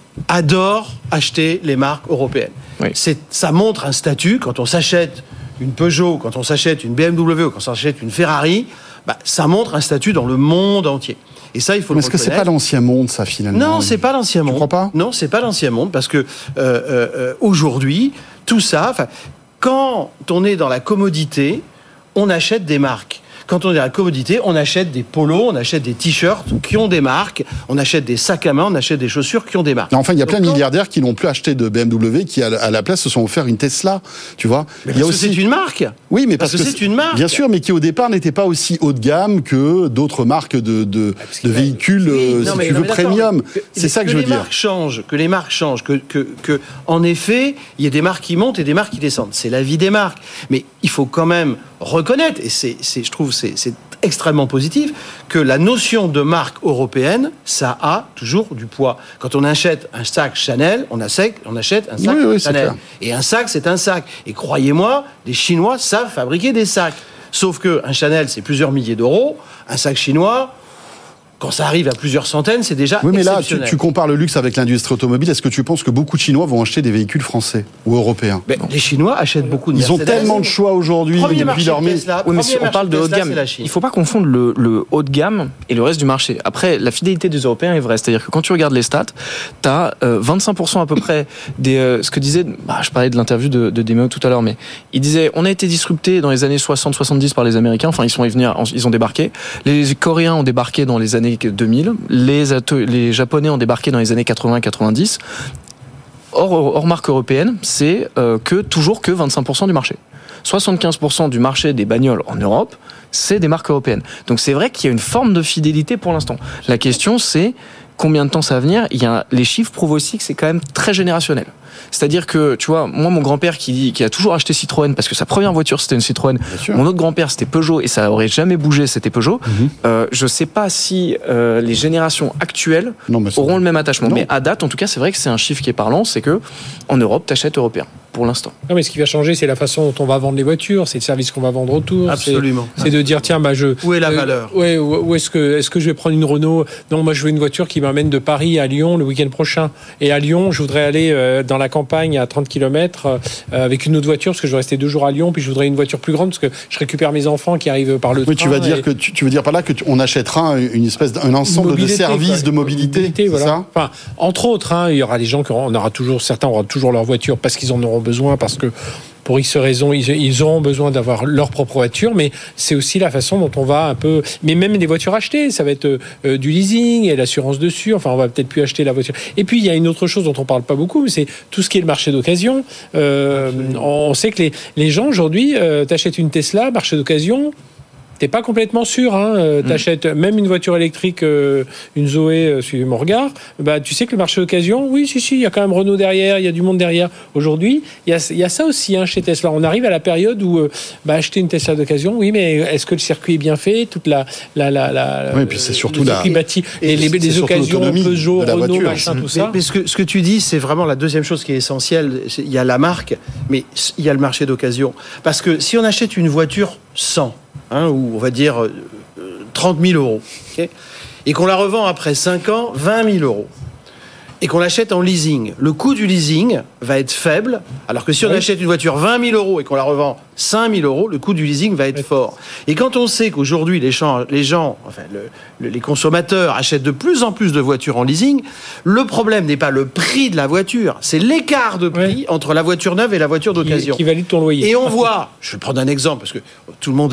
adorent acheter les marques européennes. Oui. Ça montre un statut. Quand on s'achète une Peugeot, quand on s'achète une BMW, ou quand on s'achète une Ferrari, ça montre un statut dans le monde entier. Et ça, il faut le reconnaître. Est-ce que c'est pas l'ancien monde, ça, finalement? Non, c'est pas l'ancien monde. Tu crois pas? Non, c'est pas l'ancien monde, parce que aujourd'hui, tout ça, quand on est dans la commodité, on achète des marques. Quand on est dans la commodité, on achète des polos, on achète des t-shirts qui ont des marques, on achète des sacs à main, on achète des chaussures qui ont des marques. Enfin, il y a plein de milliardaires qui n'ont plus acheté de BMW, qui à la place se sont offerts une Tesla, tu vois. Mais parce que c'est une marque. Oui, mais parce que c'est une marque. Bien sûr, mais qui au départ n'était pas aussi haut de gamme que d'autres marques de véhicules, premium. C'est ça que je veux dire. Que les marques changent, que en effet, il y a des marques qui montent et des marques qui descendent. C'est la vie des marques. Mais il faut quand même reconnaître, et je trouve c'est extrêmement positif, que la notion de marque européenne, ça a toujours du poids. Quand on achète un sac Chanel, on achète un sac Chanel. Et un sac, c'est un sac. Et croyez-moi, les Chinois savent fabriquer des sacs. Sauf qu'un Chanel, c'est plusieurs milliers d'euros. Un sac chinois, quand ça arrive à plusieurs centaines, c'est déjà exceptionnel. Mais là, tu compares le luxe avec l'industrie automobile. Est-ce que tu penses que beaucoup de Chinois vont acheter des véhicules français ou européens? Les Chinois achètent beaucoup de Mercedes. Ils ont tellement de choix aujourd'hui. Premier marché de Tesla, oui, mais si on parle de haut de gamme, il ne faut pas confondre le haut de gamme et le reste du marché. Après, la fidélité des Européens est vraie. C'est-à-dire que quand tu regardes les stats, tu as 25% à peu près ce que disait... je parlais de l'interview de Demeo tout à l'heure, mais il disait, on a été disrupté dans les années 60-70 par les Américains. Enfin, ils ont débarqué. Les Coréens ont débarqué dans les années 2000. Les Japonais ont débarqué dans les années 80-90. Hors marque européenne, c'est toujours que 25% du marché. 75% du marché des bagnoles en Europe, c'est des marques européennes. Donc c'est vrai qu'il y a une forme de fidélité pour l'instant. La question, c'est combien de temps ça va venir. Les chiffres prouvent aussi que c'est quand même très générationnel. C'est-à-dire que, tu vois, moi, mon grand-père qui a toujours acheté Citroën, parce que sa première voiture, c'était une Citroën. Mon autre grand-père, c'était Peugeot, et ça aurait jamais bougé, c'était Peugeot. Je sais pas si les générations actuelles auront le même attachement. Mais à date, en tout cas, c'est vrai que c'est un chiffre qui est parlant, c'est que en Europe, t'achètes européen. pour l'instant. Non, mais ce qui va changer, c'est la façon dont on va vendre les voitures, c'est le service qu'on va vendre autour. Absolument. C'est de dire, tiens, où est la valeur ? Où est-ce que je vais prendre une Renault ? Non, moi, je veux une voiture qui m'amène de Paris à Lyon le week-end prochain. Et à Lyon, je voudrais aller dans la campagne à 30 km avec une autre voiture, parce que je vais rester 2 jours à Lyon, puis je voudrais une voiture plus grande, parce que je récupère mes enfants qui arrivent par le train. Oui, tu veux dire par là qu'on achètera un ensemble de services de mobilité, voilà. ça ? Enfin, entre autres, il y aura des gens certains auront toujours leur voiture parce qu'ils en auront besoin, parce que pour X raisons, ils auront besoin d'avoir leur propre voiture, mais c'est aussi la façon dont on va un peu... Mais même des voitures achetées, ça va être du leasing et l'assurance dessus, enfin on va peut-être plus acheter la voiture. Et puis il y a une autre chose dont on parle pas beaucoup, c'est tout ce qui est le marché d'occasion. On sait que les gens aujourd'hui, t'achètes une Tesla, marché d'occasion... T'es pas complètement sûr, t'achètes même une voiture électrique, une Zoé, suivez mon regard, tu sais que le marché d'occasion, oui, il y a quand même Renault derrière, il y a du monde derrière. Aujourd'hui, il y a ça aussi chez Tesla. On arrive à la période où acheter une Tesla d'occasion, oui, mais est-ce que le circuit est bien fait ? Toute oui, puis c'est surtout les occasions, Peugeot, Renault, machin, tout ça. Mais ce que tu dis, c'est vraiment la deuxième chose qui est essentielle. Il y a la marque, mais il y a le marché d'occasion. Parce que si on achète une voiture 100, ou on va dire 30 000 euros, okay, et qu'on la revend après 5 ans, 20 000 euros, et qu'on l'achète en leasing, le coût du leasing va être faible, alors que si on achète une voiture 20 000 euros et qu'on la revend 5 000 euros, le coût du leasing va être fort. Et quand on sait qu'aujourd'hui, les consommateurs achètent de plus en plus de voitures en leasing, le problème n'est pas le prix de la voiture, c'est l'écart de prix entre la voiture neuve et la voiture d'occasion. Qui valide ton loyer. Et on voit, je vais prendre un exemple, parce que tout le monde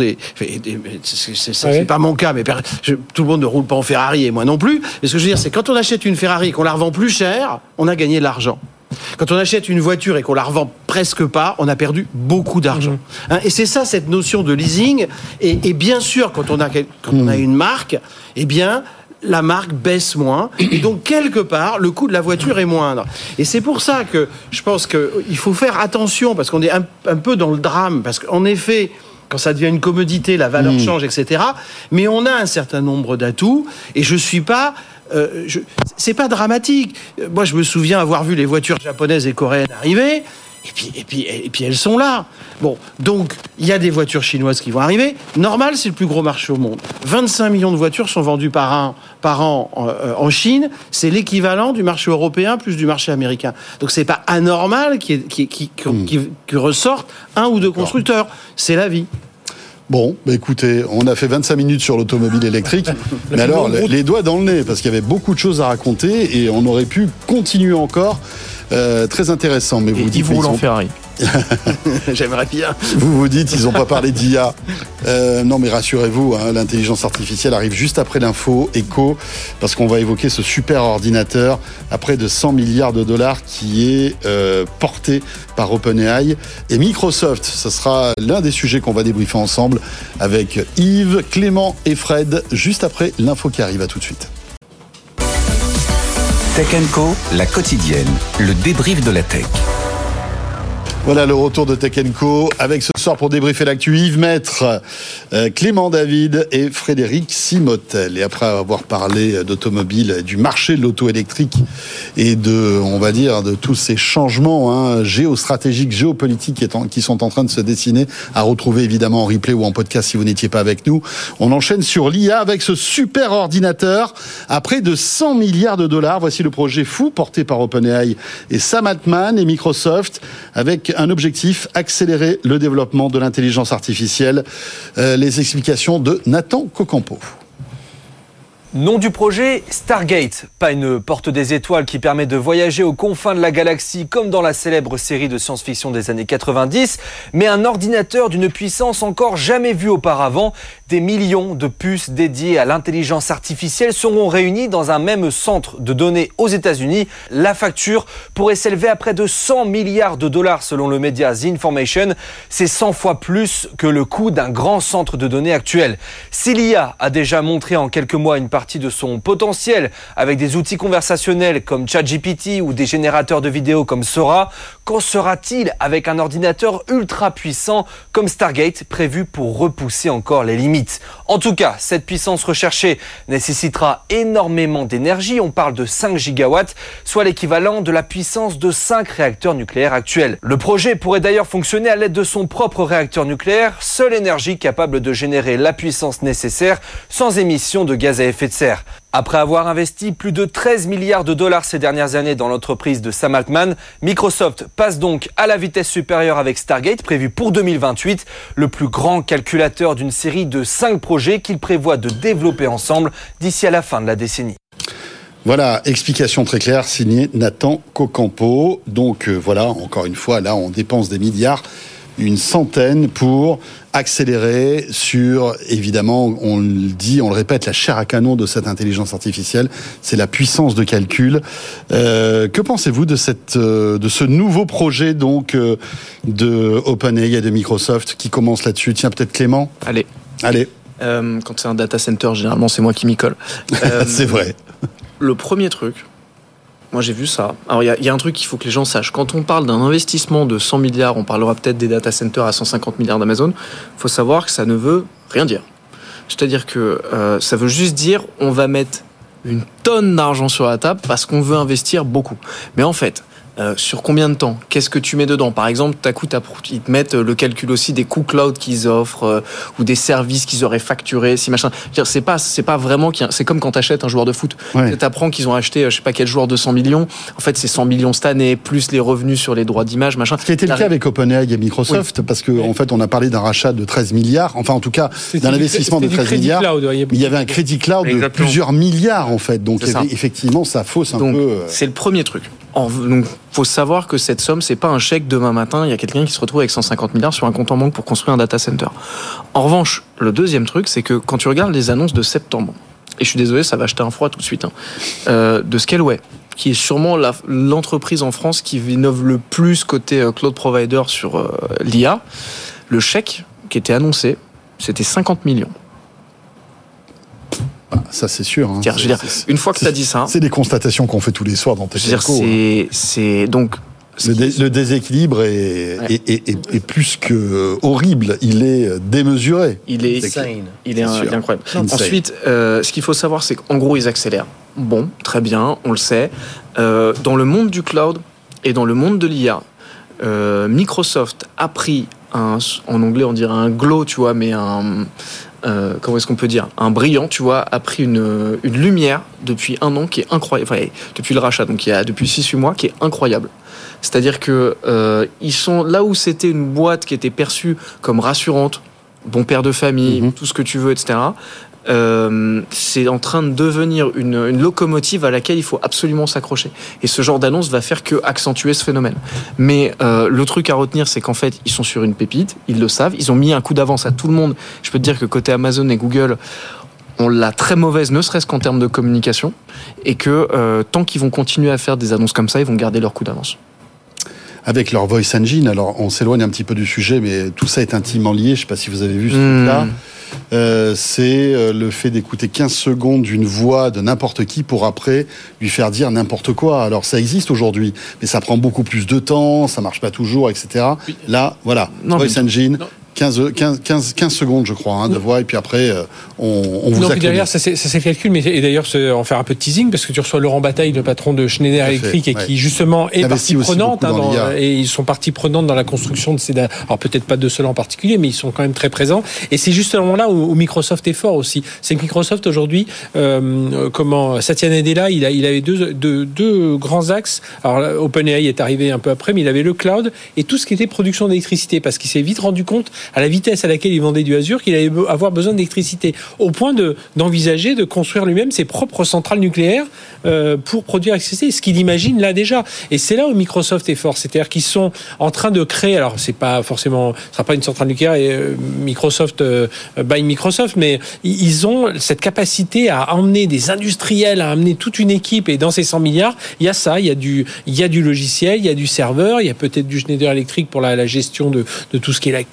c'est pas mon cas, mais tout le monde ne roule pas en Ferrari, et moi non plus. Mais ce que je veux dire, c'est quand on achète une Ferrari et qu'on la revend plus cher, on a gagné de l'argent. Quand on achète une voiture et qu'on la revend presque pas, on a perdu beaucoup d'argent. Et c'est ça, cette notion de leasing. Et bien sûr, quand on a une marque, eh bien, la marque baisse moins. Et donc, quelque part, le coût de la voiture est moindre. Et c'est pour ça que je pense qu'il faut faire attention, parce qu'on est un peu dans le drame. Parce qu'en effet, quand ça devient une commodité, la valeur change, etc. Mais on a un certain nombre d'atouts. Et je suis pas... c'est pas dramatique. Moi, je me souviens avoir vu les voitures japonaises et coréennes arriver, et puis elles sont là. Bon, donc il y a des voitures chinoises qui vont arriver. Normal, c'est le plus gros marché au monde. 25 millions de voitures sont vendues par an en Chine. C'est l'équivalent du marché européen plus du marché américain. Donc c'est pas anormal que ressortent un ou deux constructeurs. C'est la vie. Bon, écoutez, on a fait 25 minutes sur l'automobile électrique, mais alors les doigts dans le nez, parce qu'il y avait beaucoup de choses à raconter et on aurait pu continuer encore. Très intéressant, mais vous dites... Ils roulent en Ferrari. J'aimerais bien. Vous dites, ils n'ont pas parlé d'IA. Non, mais rassurez-vous, l'intelligence artificielle arrive juste après l'info éco, parce qu'on va évoquer ce super ordinateur à près de 100 milliards de dollars qui est porté par OpenAI et Microsoft. Ce sera l'un des sujets qu'on va débriefer ensemble avec Yves, Clément et Fred, juste après l'info qui arrive. À tout de suite. Tech & Co, la quotidienne, le débrief de la tech. Voilà le retour de Tech & Co avec ce soir pour débriefer l'actu Yves Maître, Clément David et Frédéric Simotel. Et après avoir parlé d'automobile, du marché de l'auto électrique et de tous ces changements géostratégiques, géopolitiques qui sont en train de se dessiner, à retrouver évidemment en replay ou en podcast si vous n'étiez pas avec nous. On enchaîne sur l'IA avec ce super ordinateur à près de 100 milliards de dollars. Voici le projet fou porté par OpenAI et Sam Altman et Microsoft avec un objectif, accélérer le développement de l'intelligence artificielle. Les explications de Nathan Cocampo. Nom du projet, Stargate. Pas une porte des étoiles qui permet de voyager aux confins de la galaxie comme dans la célèbre série de science-fiction des années 90, mais un ordinateur d'une puissance encore jamais vue auparavant. Des millions de puces dédiées à l'intelligence artificielle seront réunies dans un même centre de données aux États-Unis. La facture pourrait s'élever à près de 100 milliards de dollars selon le média The Information. C'est 100 fois plus que le coût d'un grand centre de données actuel. Si l'IA a déjà montré en quelques mois une partie de son potentiel avec des outils conversationnels comme ChatGPT ou des générateurs de vidéos comme Sora, Qu'en sera-t-il avec un ordinateur ultra puissant comme Stargate prévu pour repousser encore les limites? En tout cas, cette puissance recherchée nécessitera énormément d'énergie. On parle de 5 gigawatts, soit l'équivalent de la puissance de 5 réacteurs nucléaires actuels. Le projet pourrait d'ailleurs fonctionner à l'aide de son propre réacteur nucléaire, seule énergie capable de générer la puissance nécessaire sans émission de gaz à effet de serre. Après avoir investi plus de 13 milliards de dollars ces dernières années dans l'entreprise de Sam Altman, Microsoft passe donc à la vitesse supérieure avec Stargate, prévu pour 2028, le plus grand calculateur d'une série de 5 projets qu'il prévoit de développer ensemble d'ici à la fin de la décennie. Voilà, explication très claire, signée Nathan Cocampo. Donc voilà, encore une fois, là on dépense des milliards, une centaine pour accélérer sur, évidemment, on le dit, on le répète, la chair à canon de cette intelligence artificielle, c'est la puissance de calcul. Que pensez-vous de ce nouveau projet donc de OpenAI et de Microsoft qui commence là-dessus? Tiens, peut-être Clément. Allez. Quand c'est un data center, généralement c'est moi qui m'y colle. C'est vrai. Le premier truc, moi j'ai vu ça. Alors il y a un truc qu'il faut que les gens sachent. Quand on parle d'un investissement de 100 milliards, on parlera peut-être des data centers à 150 milliards d'Amazon. Il faut savoir que ça ne veut rien dire. C'est-à-dire que ça veut juste dire on va mettre une tonne d'argent sur la table parce qu'on veut investir beaucoup. Mais en fait, sur combien de temps? Qu'est-ce que tu mets dedans? Par exemple, ils te mettent le calcul aussi des coûts cloud qu'ils offrent ou des services qu'ils auraient facturés, si machin. C'est pas vraiment c'est comme quand t'achètes un joueur de foot. Ouais. T'apprends qu'ils ont acheté, je sais pas quel joueur de 100 millions. En fait, c'est 100 millions cette année plus les revenus sur les droits d'image, machin. Ce qui a été le cas avec OpenAI et Microsoft, parce que en fait, on a parlé d'un rachat de 13 milliards. Enfin, en tout cas, d'un investissement de 13 milliards. Il y avait un crédit cloud de plusieurs milliards en fait. Donc effectivement, ça fausse un peu. C'est le premier truc. Donc, faut savoir que cette somme, c'est pas un chèque demain matin. Il y a quelqu'un qui se retrouve avec 150 milliards sur un compte en banque pour construire un data center. En revanche, le deuxième truc, c'est que quand tu regardes les annonces de septembre, et je suis désolé, ça va jeter un froid tout de suite, de Scaleway, qui est sûrement l'entreprise en France qui innove le plus côté cloud provider sur l'IA, le chèque qui était annoncé, c'était 50 millions. Ça, c'est sûr. Hein. Je veux dire, une fois que tu as dit ça... C'est des constatations qu'on fait tous les soirs dans tes telcos. Donc... Le déséquilibre est plus que horrible. Il est démesuré. Il est incroyable. Ensuite, ce qu'il faut savoir, c'est qu'en gros, ils accélèrent. Bon, très bien, on le sait. Dans le monde du cloud et dans le monde de l'IA, Microsoft a pris en anglais, on dirait un glow, tu vois, mais comment est-ce qu'on peut dire, un brillant, tu vois, a pris une lumière depuis un an qui est incroyable, enfin, depuis le rachat, donc depuis 6-8 mois, qui est incroyable. C'est-à-dire que ils sont là où c'était une boîte qui était perçue comme rassurante, bon père de famille, tout ce que tu veux, etc. C'est en train de devenir une locomotive à laquelle il faut absolument s'accrocher. Et ce genre d'annonce va faire que accentuer ce phénomène. Mais le truc à retenir, c'est qu'en fait, ils sont sur une pépite, ils le savent, ils ont mis un coup d'avance à tout le monde. Je peux te dire que côté Amazon et Google, on l'a très mauvaise, ne serait-ce qu'en termes de communication, et que tant qu'ils vont continuer à faire des annonces comme ça, ils vont garder leur coup d'avance. Avec leur voice engine, alors on s'éloigne un petit peu du sujet, mais tout ça est intimement lié. Je ne sais pas si vous avez vu ce truc-là. C'est le fait d'écouter 15 secondes d'une voix de n'importe qui pour après lui faire dire n'importe quoi. Alors ça existe aujourd'hui, mais ça prend beaucoup plus de temps, ça marche pas toujours, etc. Oui. Là, voilà, voice engine. 15 secondes, je crois, de voix, et puis après, on vous acclame. Derrière, ça c'est le calcul, mais et d'ailleurs, en faire un peu de teasing, parce que tu reçois Laurent Bataille, le patron de Schneider Electric, et qui justement est partie prenante, et ils sont partie prenante dans la construction de ces... Alors peut-être pas de cela en particulier, mais ils sont quand même très présents. Et c'est justement là où Microsoft est fort aussi. C'est que Microsoft, aujourd'hui, Satya Nadella, il avait deux grands axes. Alors OpenAI est arrivé un peu après, mais il avait le cloud et tout ce qui était production d'électricité, parce qu'il s'est vite rendu compte, à la vitesse à laquelle il vendait du Azure, qu'il allait avoir besoin d'électricité, au point d'envisager de construire lui-même ses propres centrales nucléaires pour produire l'électricité, ce qu'il imagine là déjà. Et c'est là où Microsoft est fort, c'est-à-dire qu'ils sont en train de créer, alors c'est pas forcément, ce sera pas une centrale nucléaire et Microsoft by Microsoft, mais ils ont cette capacité à emmener des industriels, à amener toute une équipe, et dans ces 100 milliards, il y a ça, il y a du logiciel, il y a du serveur, il y a peut-être du Schneider Electric pour la gestion de tout ce qui est la clim, l'électricité,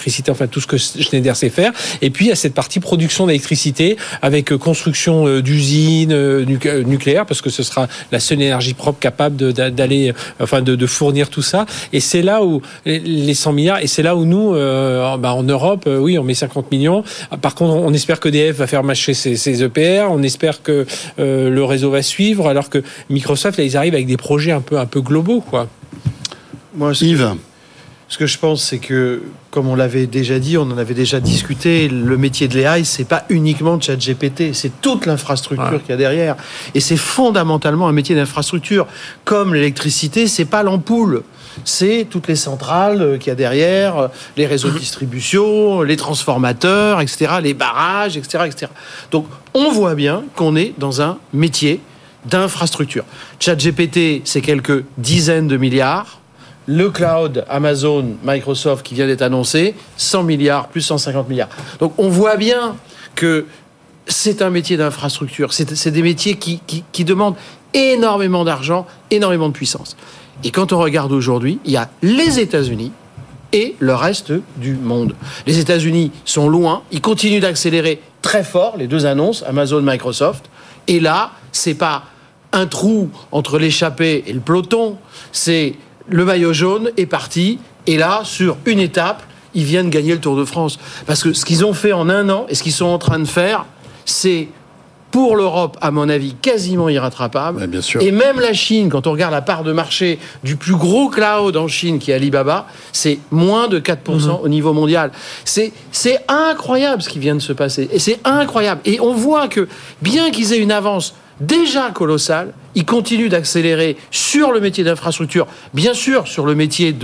l'électricité, enfin tout ce que Schneider sait faire. Et puis il y a cette partie production d'électricité avec construction d'usines nucléaires, parce que ce sera la seule énergie propre capable de fournir tout ça. Et c'est là où les 100 milliards, et c'est là où nous, en Europe, oui, on met 50 millions. Par contre, on espère qu'EDF va faire marcher ses EPR, on espère que le réseau va suivre, alors que Microsoft, là, ils arrivent avec des projets un peu globaux, quoi. Moi, Yves. Ce que je pense, c'est que, comme on l'avait déjà dit, on en avait déjà discuté, le métier de l'AI, c'est pas uniquement ChatGPT, c'est toute l'infrastructure qu'il y a derrière. Et c'est fondamentalement un métier d'infrastructure. Comme l'électricité, c'est pas l'ampoule. C'est toutes les centrales qu'il y a derrière, les réseaux de distribution, les transformateurs, etc., les barrages, etc., etc. Donc, on voit bien qu'on est dans un métier d'infrastructure. ChatGPT, c'est quelques dizaines de milliards. Le cloud, Amazon, Microsoft, qui vient d'être annoncé, 100 milliards, plus 150 milliards. Donc, on voit bien que c'est un métier d'infrastructure. C'est des métiers qui demandent énormément d'argent, énormément de puissance. Et quand on regarde aujourd'hui, il y a les États-Unis et le reste du monde. Les États-Unis sont loin, ils continuent d'accélérer très fort, les deux annonces, Amazon, Microsoft. Et là, c'est pas un trou entre l'échappée et le peloton, c'est le maillot jaune est parti, et là, sur une étape, ils viennent gagner le Tour de France. Parce que ce qu'ils ont fait en un an, et ce qu'ils sont en train de faire, c'est, pour l'Europe, à mon avis, quasiment irrattrapable. Ouais, bien sûr. Et même la Chine, quand on regarde la part de marché du plus gros cloud en Chine, qui est Alibaba, c'est moins de 4% au niveau mondial. C'est incroyable ce qui vient de se passer. Et c'est incroyable. Et on voit que, bien qu'ils aient une avance déjà colossale, ils continuent d'accélérer sur le métier d'infrastructure, bien sûr sur le métier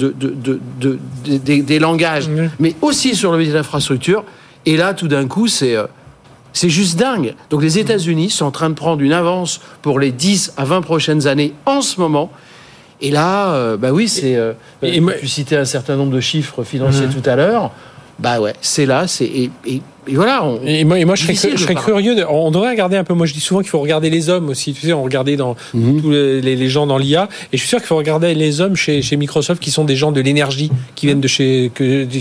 des langages, mais aussi sur le métier d'infrastructure. Et là, tout d'un coup, c'est juste dingue. Donc les États-Unis sont en train de prendre une avance pour les 10 à 20 prochaines années en ce moment. Et là, c'est... tu citais un certain nombre de chiffres financiers tout à l'heure. Bah ouais, c'est là, et voilà. Et moi, je serais curieux. On devrait regarder un peu. Moi, je dis souvent qu'il faut regarder les hommes aussi. Tu sais, on regardait dans tous les gens dans l'IA, et je suis sûr qu'il faut regarder les hommes chez Microsoft, qui sont des gens de l'énergie, qui viennent de chez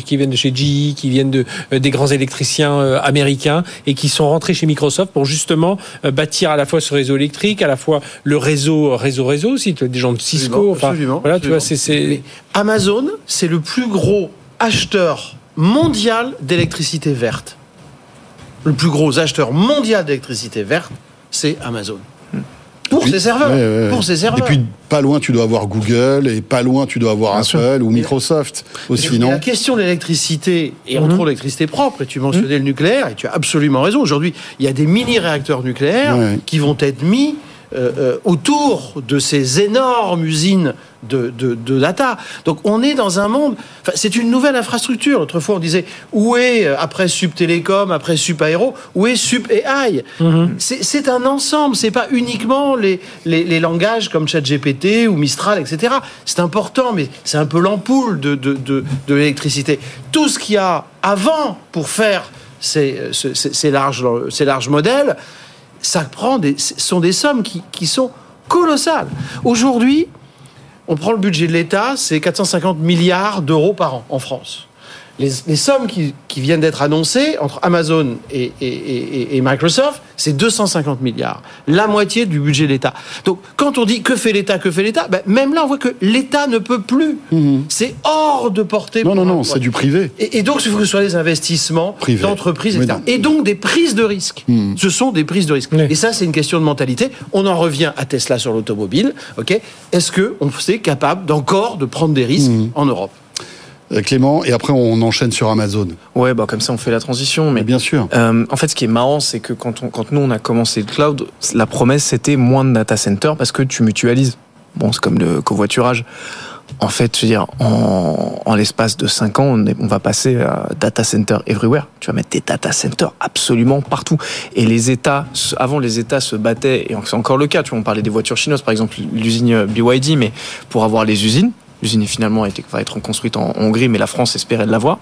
GE, qui viennent des grands électriciens américains, et qui sont rentrés chez Microsoft pour justement bâtir à la fois ce réseau électrique, à la fois le réseau aussi. Tu as des gens de Cisco. Absolument. Voilà, tu vois, c'est. Amazon, c'est le plus gros acheteur mondial d'électricité verte. Le plus gros acheteur mondial d'électricité verte, c'est Amazon. Pour ses serveurs. Pour ses serveurs. Et puis, pas loin, tu dois avoir Google, et pas loin, tu dois avoir Apple ou Microsoft aussi, non ? La question de l'électricité, et entre autres l'électricité propre, et tu mentionnais le nucléaire, et tu as absolument raison. Aujourd'hui, il y a des mini-réacteurs nucléaires qui vont être mis autour de ces énormes usines de data. Donc on est dans un monde, c'est une nouvelle infrastructure. Autrefois on disait où est, après Sup Télécom, après Sup Aéro, où est Sup AI. C'est un ensemble, c'est pas uniquement les langages comme ChatGPT ou Mistral, etc. C'est important, mais c'est un peu l'ampoule de l'électricité. Tout ce qu'il y a avant pour faire ces larges modèles, ça sont des sommes qui sont colossales. Aujourd'hui, on prend le budget de l'État, c'est 450 milliards d'euros par an en France. Les sommes qui viennent d'être annoncées entre Amazon et Microsoft, c'est 250 milliards. La moitié du budget de l'État. Donc, quand on dit que fait l'État, même là, on voit que l'État ne peut plus. C'est hors de portée. Non, c'est du privé. Et donc, il faut que ce soit des investissements privé, d'entreprises, etc. Et donc, des prises de risques. Ce sont des prises de risques. Et ça, c'est une question de mentalité. On en revient à Tesla sur l'automobile. Okay, est-ce qu'on est capable d'encore de prendre des risques en Europe ? Clément, et après on enchaîne sur Amazon. Ouais, comme ça on fait la transition. Mais bien sûr. En fait, ce qui est marrant, c'est que quand nous on a commencé le cloud, la promesse c'était moins de data center parce que tu mutualises. Bon, c'est comme le covoiturage. En fait, je veux dire, en l'espace de 5 ans, on va passer à data center everywhere. Tu vas mettre des data centers absolument partout. Et avant les États se battaient, et c'est encore le cas. Tu vois, on parlait des voitures chinoises, par exemple l'usine BYD, mais pour avoir les usines. L'usine finalement va être construite en Hongrie, mais la France espérait de l'avoir.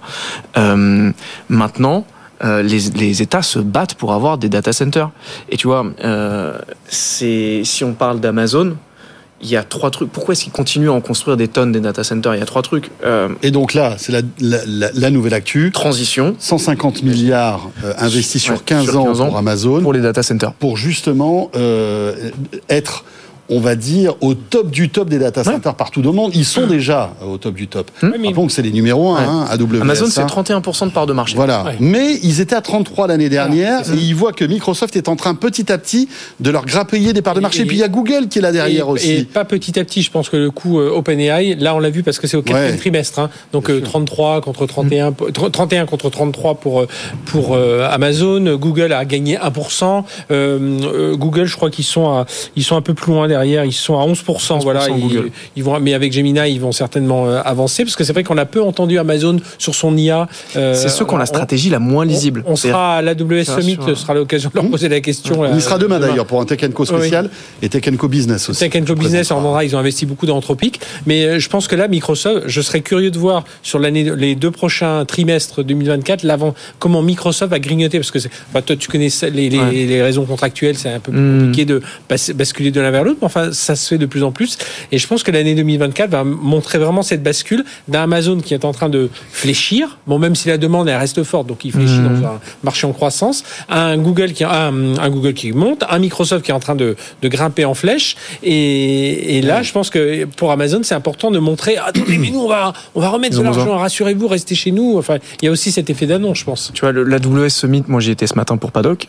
Maintenant, les États se battent pour avoir des data centers. Et tu vois, si on parle d'Amazon, il y a 3 trucs. Pourquoi est-ce qu'ils continuent à en construire des tonnes des data centers? Il y a 3 trucs. Et donc là, c'est la nouvelle actu. Transition. 150 milliards investis sur 15 ans pour Amazon. Pour les data centers. Pour justement être, on va dire, au top du top des data centers partout dans le monde. Ils sont déjà au top du top. Rappelons que c'est les numéros 1, AWS. Amazon, c'est 31% de part de marché. Voilà. Ouais. Mais ils étaient à 33 l'année dernière et ils voient que Microsoft est en train petit à petit de leur grappiller des parts de marché. Et puis il y a Google qui est là derrière aussi. Et pas petit à petit, je pense que le coup OpenAI, là on l'a vu parce que c'est au 4e trimestre. Hein. Donc 33 contre 31, 31 contre 33 pour Amazon. Google a gagné 1%. Google, je crois qu'ils sont un peu plus loin derrière, ils sont à 11%. Voilà, ils vont, mais avec Gemini, ils vont certainement avancer parce que c'est vrai qu'on a peu entendu Amazon sur son IA. C'est ceux qui ont la stratégie la moins lisible. On sera à l'AWS Summit, ce sera l'occasion de leur poser la question. Il sera demain d'ailleurs pour un Tech & Co spécial et Tech & Co Business aussi. Tech & Co Business, ils ont investi beaucoup dans Anthropic, mais je pense que là, Microsoft, je serais curieux de voir sur les 2 prochains trimestres 2024 comment Microsoft va grignoter parce que toi tu connais les raisons contractuelles, c'est un peu plus compliqué de basculer de l'un vers l'autre. Enfin, ça se fait de plus en plus. Et je pense que l'année 2024 va montrer vraiment cette bascule d'un Amazon qui est en train de fléchir. Bon, même si la demande, elle reste forte, donc il fléchit dans un marché en croissance. Un Google qui monte, un Microsoft qui est en train de grimper en flèche. Et là, je pense que pour Amazon, c'est important de montrer, attendez, mais nous, on va remettre de l'argent, rassurez-vous, restez chez nous. Enfin, il y a aussi cet effet d'annonce, je pense. Tu vois, l'AWS Summit, moi, j'y étais ce matin pour Paddock.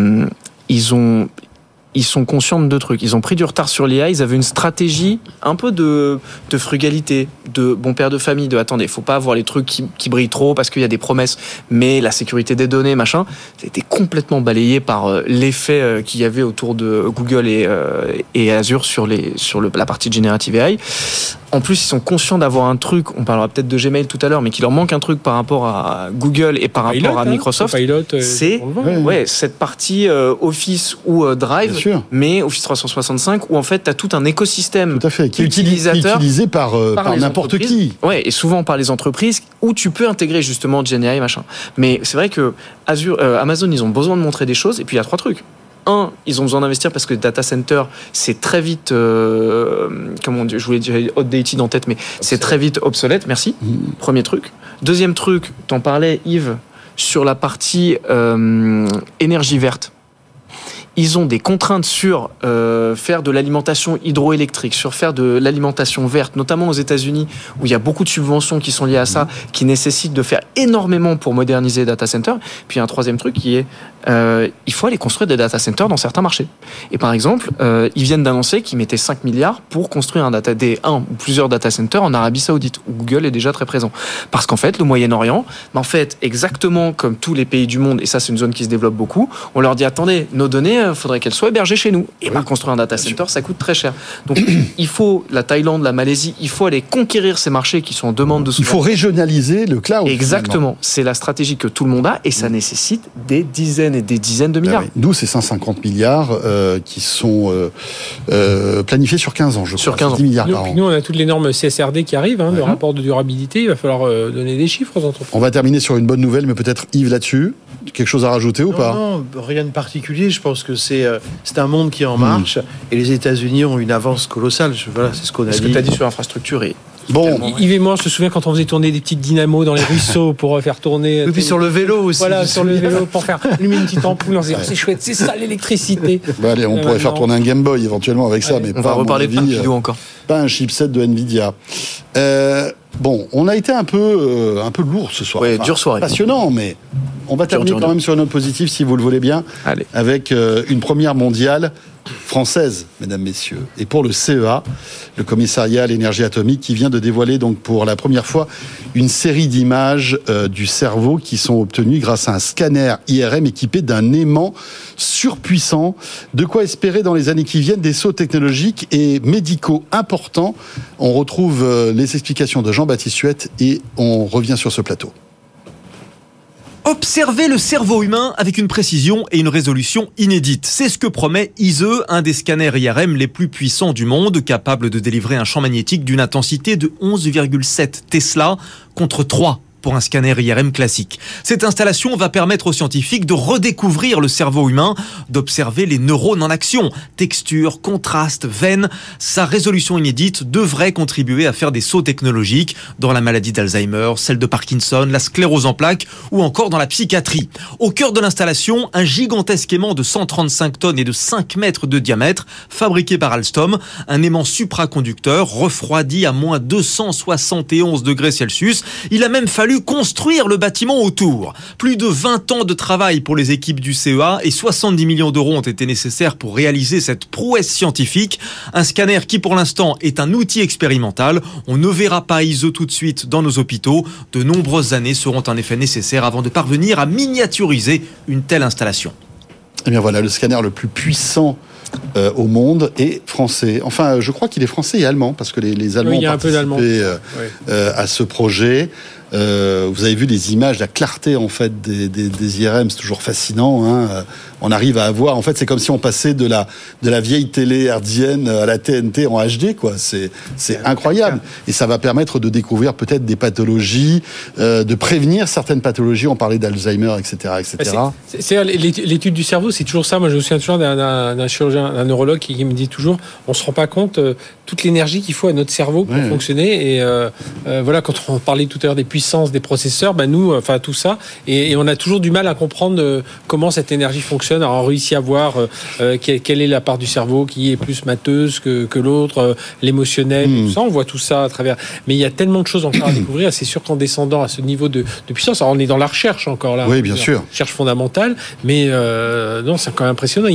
Ils sont conscients de 2 trucs. Ils ont pris du retard sur l'IA. Ils avaient une stratégie un peu de frugalité, de bon père de famille, attendez, faut pas avoir les trucs qui brillent trop parce qu'il y a des promesses, mais la sécurité des données, machin, ça a été complètement balayé par l'effet qu'il y avait autour de Google et Azure sur la partie de Generative AI. En plus, ils sont conscients d'avoir un truc, on parlera peut-être de Gmail tout à l'heure, mais qu'il leur manque un truc par rapport à Google et par rapport à Microsoft. C'est cette partie Office ou Drive, mais Office 365, où en fait, tu as tout un écosystème qui est utilisé par n'importe qui. Ouais, et souvent par les entreprises, où tu peux intégrer justement GenAI, machin. Mais c'est vrai que Amazon, ils ont besoin de montrer des choses, et puis il y a 3 trucs. 1, ils ont besoin d'investir parce que le data center, c'est très vite, je voulais dire outdated en tête, mais c'est très vite obsolète, merci. Premier truc. Deuxième truc, t'en parlais Yves, sur la partie énergie verte. Ils ont des contraintes sur faire de l'alimentation hydroélectrique, sur faire de l'alimentation verte, notamment aux États-Unis, où il y a beaucoup de subventions qui sont liées à ça, qui nécessitent de faire énormément pour moderniser les data centers. Puis un 3e truc qui est, il faut aller construire des data centers dans certains marchés. Et par exemple, ils viennent d'annoncer qu'ils mettaient 5 milliards pour construire un ou plusieurs data centers en Arabie Saoudite, où Google est déjà très présent. Parce qu'en fait, le Moyen-Orient, exactement comme tous les pays du monde, et ça c'est une zone qui se développe beaucoup, on leur dit, attendez, nos données, faudrait qu'elles soient hébergées chez nous. Et construire un data center, ça coûte très cher. Donc, il faut, la Thaïlande, la Malaisie, il faut aller conquérir ces marchés qui sont en demande de soutien. Il faut régionaliser le cloud. Exactement. Finalement. C'est la stratégie que tout le monde a et ça nécessite des dizaines et des dizaines de milliards. D'où ces 150 milliards qui sont planifiés sur 15 ans, je crois. Sur 15 ans. 10 milliards par an. Nous, on a toutes les normes CSRD qui arrivent, le rapport de durabilité. Il va falloir donner des chiffres aux entreprises. On va terminer sur une bonne nouvelle, mais peut-être Yves là-dessus. Quelque chose à rajouter ou pas? Non, rien de particulier. Je pense que c'est un monde qui est en marche et les États-Unis ont une avance colossale. Voilà, c'est ce qu'on a dit. Ce que tu as dit sur l'infrastructure est... Bon, Yves et moi, on se souvient quand on faisait tourner des petites dynamos dans les ruisseaux pour faire tourner. Et puis sur le vélo aussi. Voilà, sur le vélo pour faire allumer une petite ampoule. On se dit, c'est chouette, c'est ça l'électricité. Allez, on pourrait faire tourner un Game Boy éventuellement avec ça, mais on va reparler de Pompidou encore. Pas un chipset de Nvidia. Bon, on a été un peu lourd ce soir. Ouais, dure soirée. Passionnant, mais on va terminer quand même sur une note positive, si vous le voulez bien. Allez. Avec une première mondiale française, mesdames, messieurs. Et pour le CEA, le commissariat à l'énergie atomique, qui vient de dévoiler donc pour la première fois une série d'images du cerveau qui sont obtenues grâce à un scanner IRM équipé d'un aimant surpuissant. De quoi espérer dans les années qui viennent des sauts technologiques et médicaux importants. On retrouve les explications de Jean-Baptiste Huette et on revient sur ce plateau. Observer le cerveau humain avec une précision et une résolution inédite. C'est ce que promet ISE, un des scanners IRM les plus puissants du monde, capable de délivrer un champ magnétique d'une intensité de 11,7 Tesla contre 3 pour un scanner IRM classique. Cette installation va permettre aux scientifiques de redécouvrir le cerveau humain, d'observer les neurones en action, texture, contraste, veines. Sa résolution inédite devrait contribuer à faire des sauts technologiques dans la maladie d'Alzheimer, celle de Parkinson, la sclérose en plaques ou encore dans la psychiatrie. Au cœur de l'installation, un gigantesque aimant de 135 tonnes et de 5 mètres de diamètre, fabriqué par Alstom, un aimant supraconducteur refroidi à moins 271 degrés Celsius. Il a même fallu construire le bâtiment autour. Plus de 20 ans de travail pour les équipes du CEA et 70 millions d'euros ont été nécessaires pour réaliser cette prouesse scientifique. Un scanner qui pour l'instant est un outil expérimental. On ne verra pas ISE tout de suite dans nos hôpitaux. De nombreuses années seront en effet nécessaires avant de parvenir à miniaturiser une telle installation. Eh bien voilà, le scanner le plus puissant au monde est français. Enfin, je crois qu'il est français et allemand, parce que les Allemands ont participé à ce projet. Vous avez vu les images, la clarté en fait des IRM, c'est toujours fascinant. Hein. On arrive à avoir, en fait, c'est comme si on passait de la vieille télé hertzienne à la TNT en HD, quoi. C'est incroyable. Et ça va permettre de découvrir peut-être des pathologies, de prévenir certaines pathologies. On parlait d'Alzheimer, etc., etc. C'est l'étude du cerveau, c'est toujours ça. Moi, je me souviens toujours d'un chirurgien, d'un neurologue qui me dit toujours, on se rend pas compte toute l'énergie qu'il faut à notre cerveau pour fonctionner. Et voilà, quand on parlait tout à l'heure des puissances des processeurs, nous, enfin tout ça, et on a toujours du mal à comprendre comment cette énergie fonctionne. Alors on réussit à voir quelle est la part du cerveau qui est plus mateuse que l'autre, l'émotionnel, tout ça. On voit tout ça à travers. Mais il y a tellement de choses encore à découvrir. C'est sûr qu'en descendant à ce niveau de puissance, alors on est dans la recherche encore là. Oui, bien sûr. Recherche fondamentale, mais non, c'est quand même impressionnant.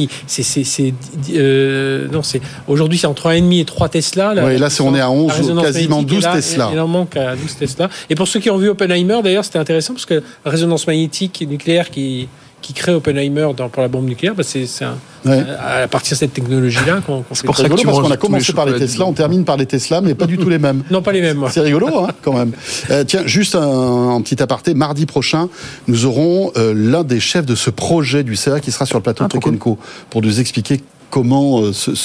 Aujourd'hui, c'est entre 1,5 et 3 Tesla. Oui, là, on est à 11, quasiment 12 Tesla. Il en manque à 12 Tesla. Et pour ceux qui ont vu Oppenheimer, d'ailleurs, c'était intéressant parce que la résonance magnétique nucléaire qui crée Oppenheimer pour la bombe nucléaire, c'est à partir de cette rigolo c'est pour ça que on a commencé par les Tesla, on termine par les Tesla, mais pas du tout les mêmes. Non, pas les mêmes. C'est rigolo, hein, quand même. Tiens, juste un petit aparté. Mardi prochain, nous aurons l'un des chefs de ce projet du CEA qui sera sur le plateau de Tokenco pour nous expliquer comment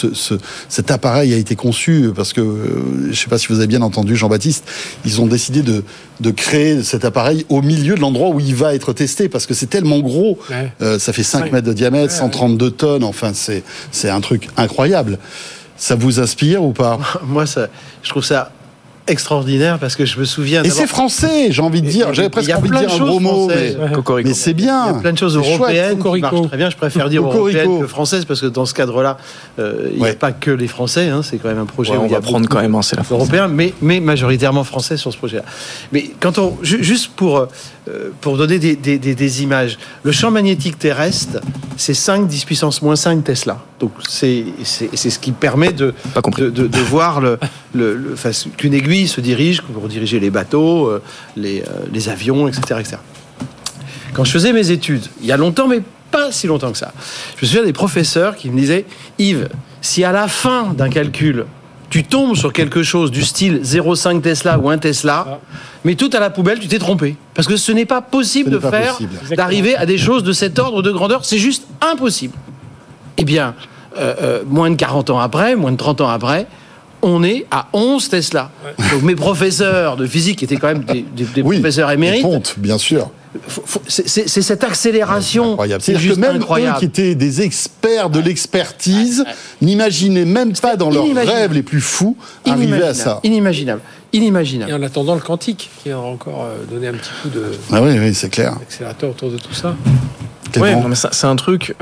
cet appareil a été conçu, parce que je ne sais pas si vous avez bien entendu Jean-Baptiste, ils ont décidé de créer cet appareil au milieu de l'endroit où il va être testé, parce que c'est tellement gros, ça fait 5 mètres de diamètre, 132 tonnes, enfin c'est un truc incroyable. Ça vous inspire ou pas? Moi, je trouve ça extraordinaire, parce que je me souviens. Et c'est français, j'ai envie de dire. J'avais presque envie de dire un gros mot, mais c'est bien. Il y a plein de choses européennes qui marchent très bien. Je préfère dire européennes que françaises, parce que dans ce cadre-là, il n'y a pas que les Français. Hein, c'est quand même un projet où on il y a va prendre quand même, c'est la France. Européens, mais majoritairement français sur ce projet-là. Mais quand juste pour donner des images, le champ magnétique terrestre, c'est 5 10 puissance moins 5 Tesla. Donc c'est ce qui permet de voir qu'une aiguille se dirige pour diriger les bateaux, les avions, etc., etc. Quand je faisais mes études, il y a longtemps, mais pas si longtemps que ça, je me souviens des professeurs qui me disaient « Yves, si à la fin d'un calcul, tu tombes sur quelque chose du style 0,5 Tesla ou 1 Tesla, mais tout à la poubelle, tu t'es trompé. Parce que ce n'est pas possible d'arriver à des choses de cet ordre de grandeur. C'est juste impossible. » Eh bien, moins de 40 ans après, moins de 30 ans après, on est à 11 Tesla. Donc mes professeurs de physique étaient quand même des professeurs émérites. Compte, bien sûr. C'est cette accélération. Incroyable. C'est juste même incroyable. Eux qui étaient des experts de l'expertise n'imaginaient même pas dans leurs rêves les plus fous arriver à ça. Inimaginable. Et en attendant le quantique, qui a encore donné un petit coup de. Ah oui, c'est clair. Accélérateur autour de tout ça. Oui, mais c'est un truc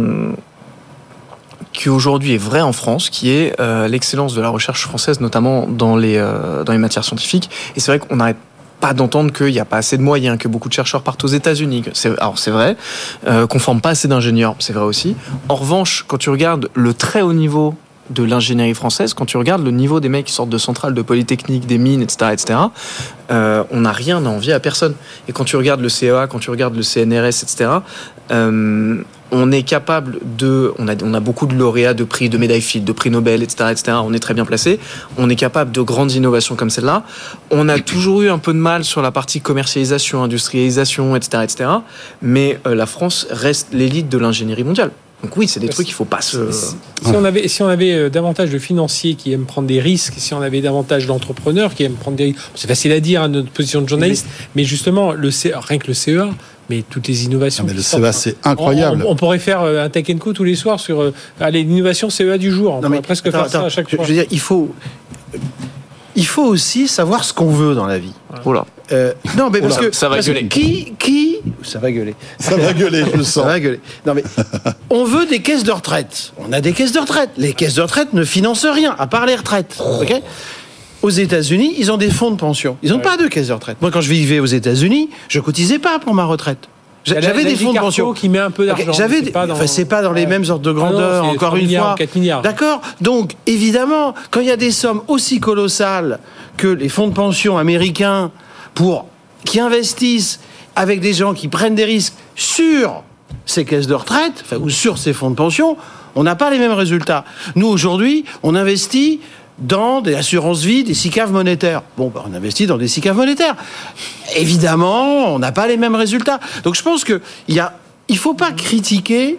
qui aujourd'hui est vrai en France, qui est l'excellence de la recherche française, notamment dans les matières scientifiques. Et c'est vrai qu'on n'arrête pas d'entendre qu'il n'y a pas assez de moyens, que beaucoup de chercheurs partent aux États-Unis. Alors c'est vrai, qu'on ne forme pas assez d'ingénieurs, c'est vrai aussi. En revanche, quand tu regardes le très haut niveau de l'ingénierie française, quand tu regardes le niveau des mecs qui sortent de centrales, de polytechniques, des mines, etc., on n'a rien à envier à personne. Et quand tu regardes le CEA, quand tu regardes le CNRS, etc., on est capable on a beaucoup de lauréats de prix, de médailles Fields, de prix Nobel, etc., on est très bien placé. On est capable de grandes innovations comme celle-là. On a toujours eu un peu de mal sur la partie commercialisation, industrialisation, etc., mais la France reste l'élite de l'ingénierie mondiale. Donc oui, c'est des trucs qu'il faut pas se... Si on avait davantage de financiers qui aiment prendre des risques, si on avait davantage d'entrepreneurs qui aiment prendre des risques, c'est facile à dire, notre position de journaliste, mais justement, rien que le CEA, mais toutes les innovations. Mais le CEA, c'est incroyable. On pourrait faire un Tech & Co tous les soirs sur l'innovation CEA du jour. On pourrait presque faire ça à chaque fois. Je veux dire, il faut aussi savoir ce qu'on veut dans la vie. Voilà. Non, mais parce que ça va gueuler. Ça va gueuler. Ça va gueuler, je le sens. Ça va gueuler. Non, mais on veut des caisses de retraite. On a des caisses de retraite. Les caisses de retraite ne financent rien, à part les retraites. Ok ? Aux États-Unis, ils ont des fonds de pension. Ils n'ont pas de caisses de retraite. Moi, quand je vivais aux États-Unis, je cotisais pas pour ma retraite. J'avais des fonds de pension qui met un peu d'argent. C'est pas dans les mêmes ordres de grandeur, encore une fois. 4 milliards. D'accord. Donc, évidemment, quand il y a des sommes aussi colossales que les fonds de pension américains qui investissent avec des gens qui prennent des risques sur ces caisses de retraite, ou sur ces fonds de pension, on n'a pas les mêmes résultats. Nous, aujourd'hui, on investit dans des assurances-vie, des SICAV monétaires. On investit dans des SICAV monétaires. Évidemment, on n'a pas les mêmes résultats. Donc je pense qu'il ne faut pas critiquer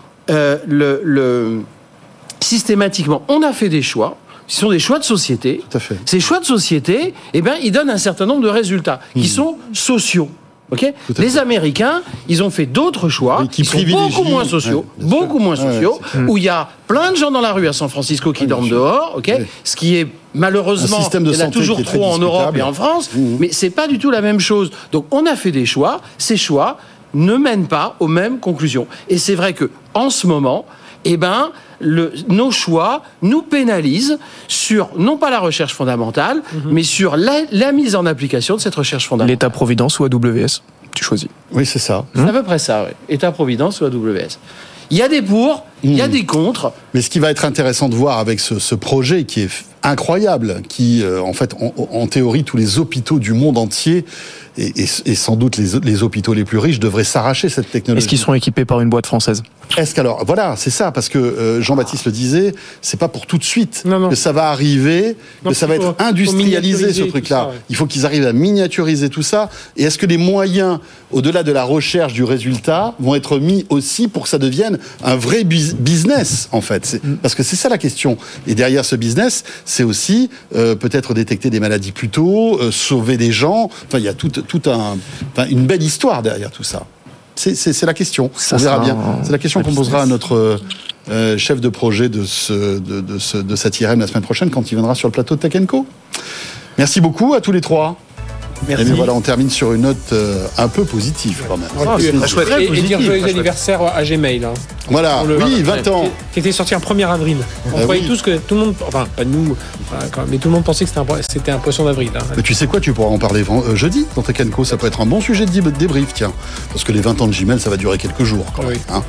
systématiquement. On a fait des choix. Ce sont des choix de société. Tout à fait. Ces choix de société, ils donnent un certain nombre de résultats qui sont sociaux. Okay, les Américains, ils ont fait d'autres choix qui sont beaucoup moins sociaux, où il y a plein de gens dans la rue à San Francisco qui dorment dehors, ce qui est malheureusement, il y en a toujours trop en Europe et en France, mais c'est pas du tout la même chose. Donc on a fait des choix, ces choix ne mènent pas aux mêmes conclusions. Et c'est vrai que en ce moment, nos choix nous pénalisent sur, non pas la recherche fondamentale, mais sur la mise en application de cette recherche fondamentale. L'État-providence ou AWS, tu choisis. Oui, c'est ça. C'est à peu près ça, oui. État-providence ou AWS. Il y a des pour, il y a des contre. Mais ce qui va être intéressant de voir avec ce projet qui est incroyable, qui, en fait, en théorie, tous les hôpitaux du monde entier, et sans doute les hôpitaux les plus riches, devraient s'arracher cette technologie. Est-ce qu'ils sont équipés par une boîte française ? Voilà, c'est ça, parce que Jean-Baptiste le disait, c'est pas pour tout de suite que ça va arriver, que ça va être industrialisé, ce truc-là. Il faut qu'ils arrivent à miniaturiser tout ça. Et est-ce que les moyens, au-delà de la recherche du résultat, vont être mis aussi pour que ça devienne un vrai business, en fait? Parce que c'est ça la question. Et derrière ce business, c'est aussi peut-être détecter des maladies plus tôt, sauver des gens. Enfin, il y a une belle histoire derrière tout ça. C'est la question. On verra bien. C'est la question qu'on posera à notre chef de projet de cette IRM la semaine prochaine quand il viendra sur le plateau de Tech & Co. Merci beaucoup à tous les trois. Merci. Et voilà, on termine sur une note un peu positive quand même. Et dire joyeux anniversaire à Gmail. Voilà, oui, 20 ans. Qui était sorti un 1er avril. On croyait tous que tout le monde, enfin pas nous, mais tout le monde pensait que c'était un poisson d'avril. Mais tu sais quoi, tu pourras en parler jeudi dans Tech & Co. Ça peut être un bon sujet de débrief, tiens. Parce que les 20 ans de Gmail, ça va durer quelques jours quand même.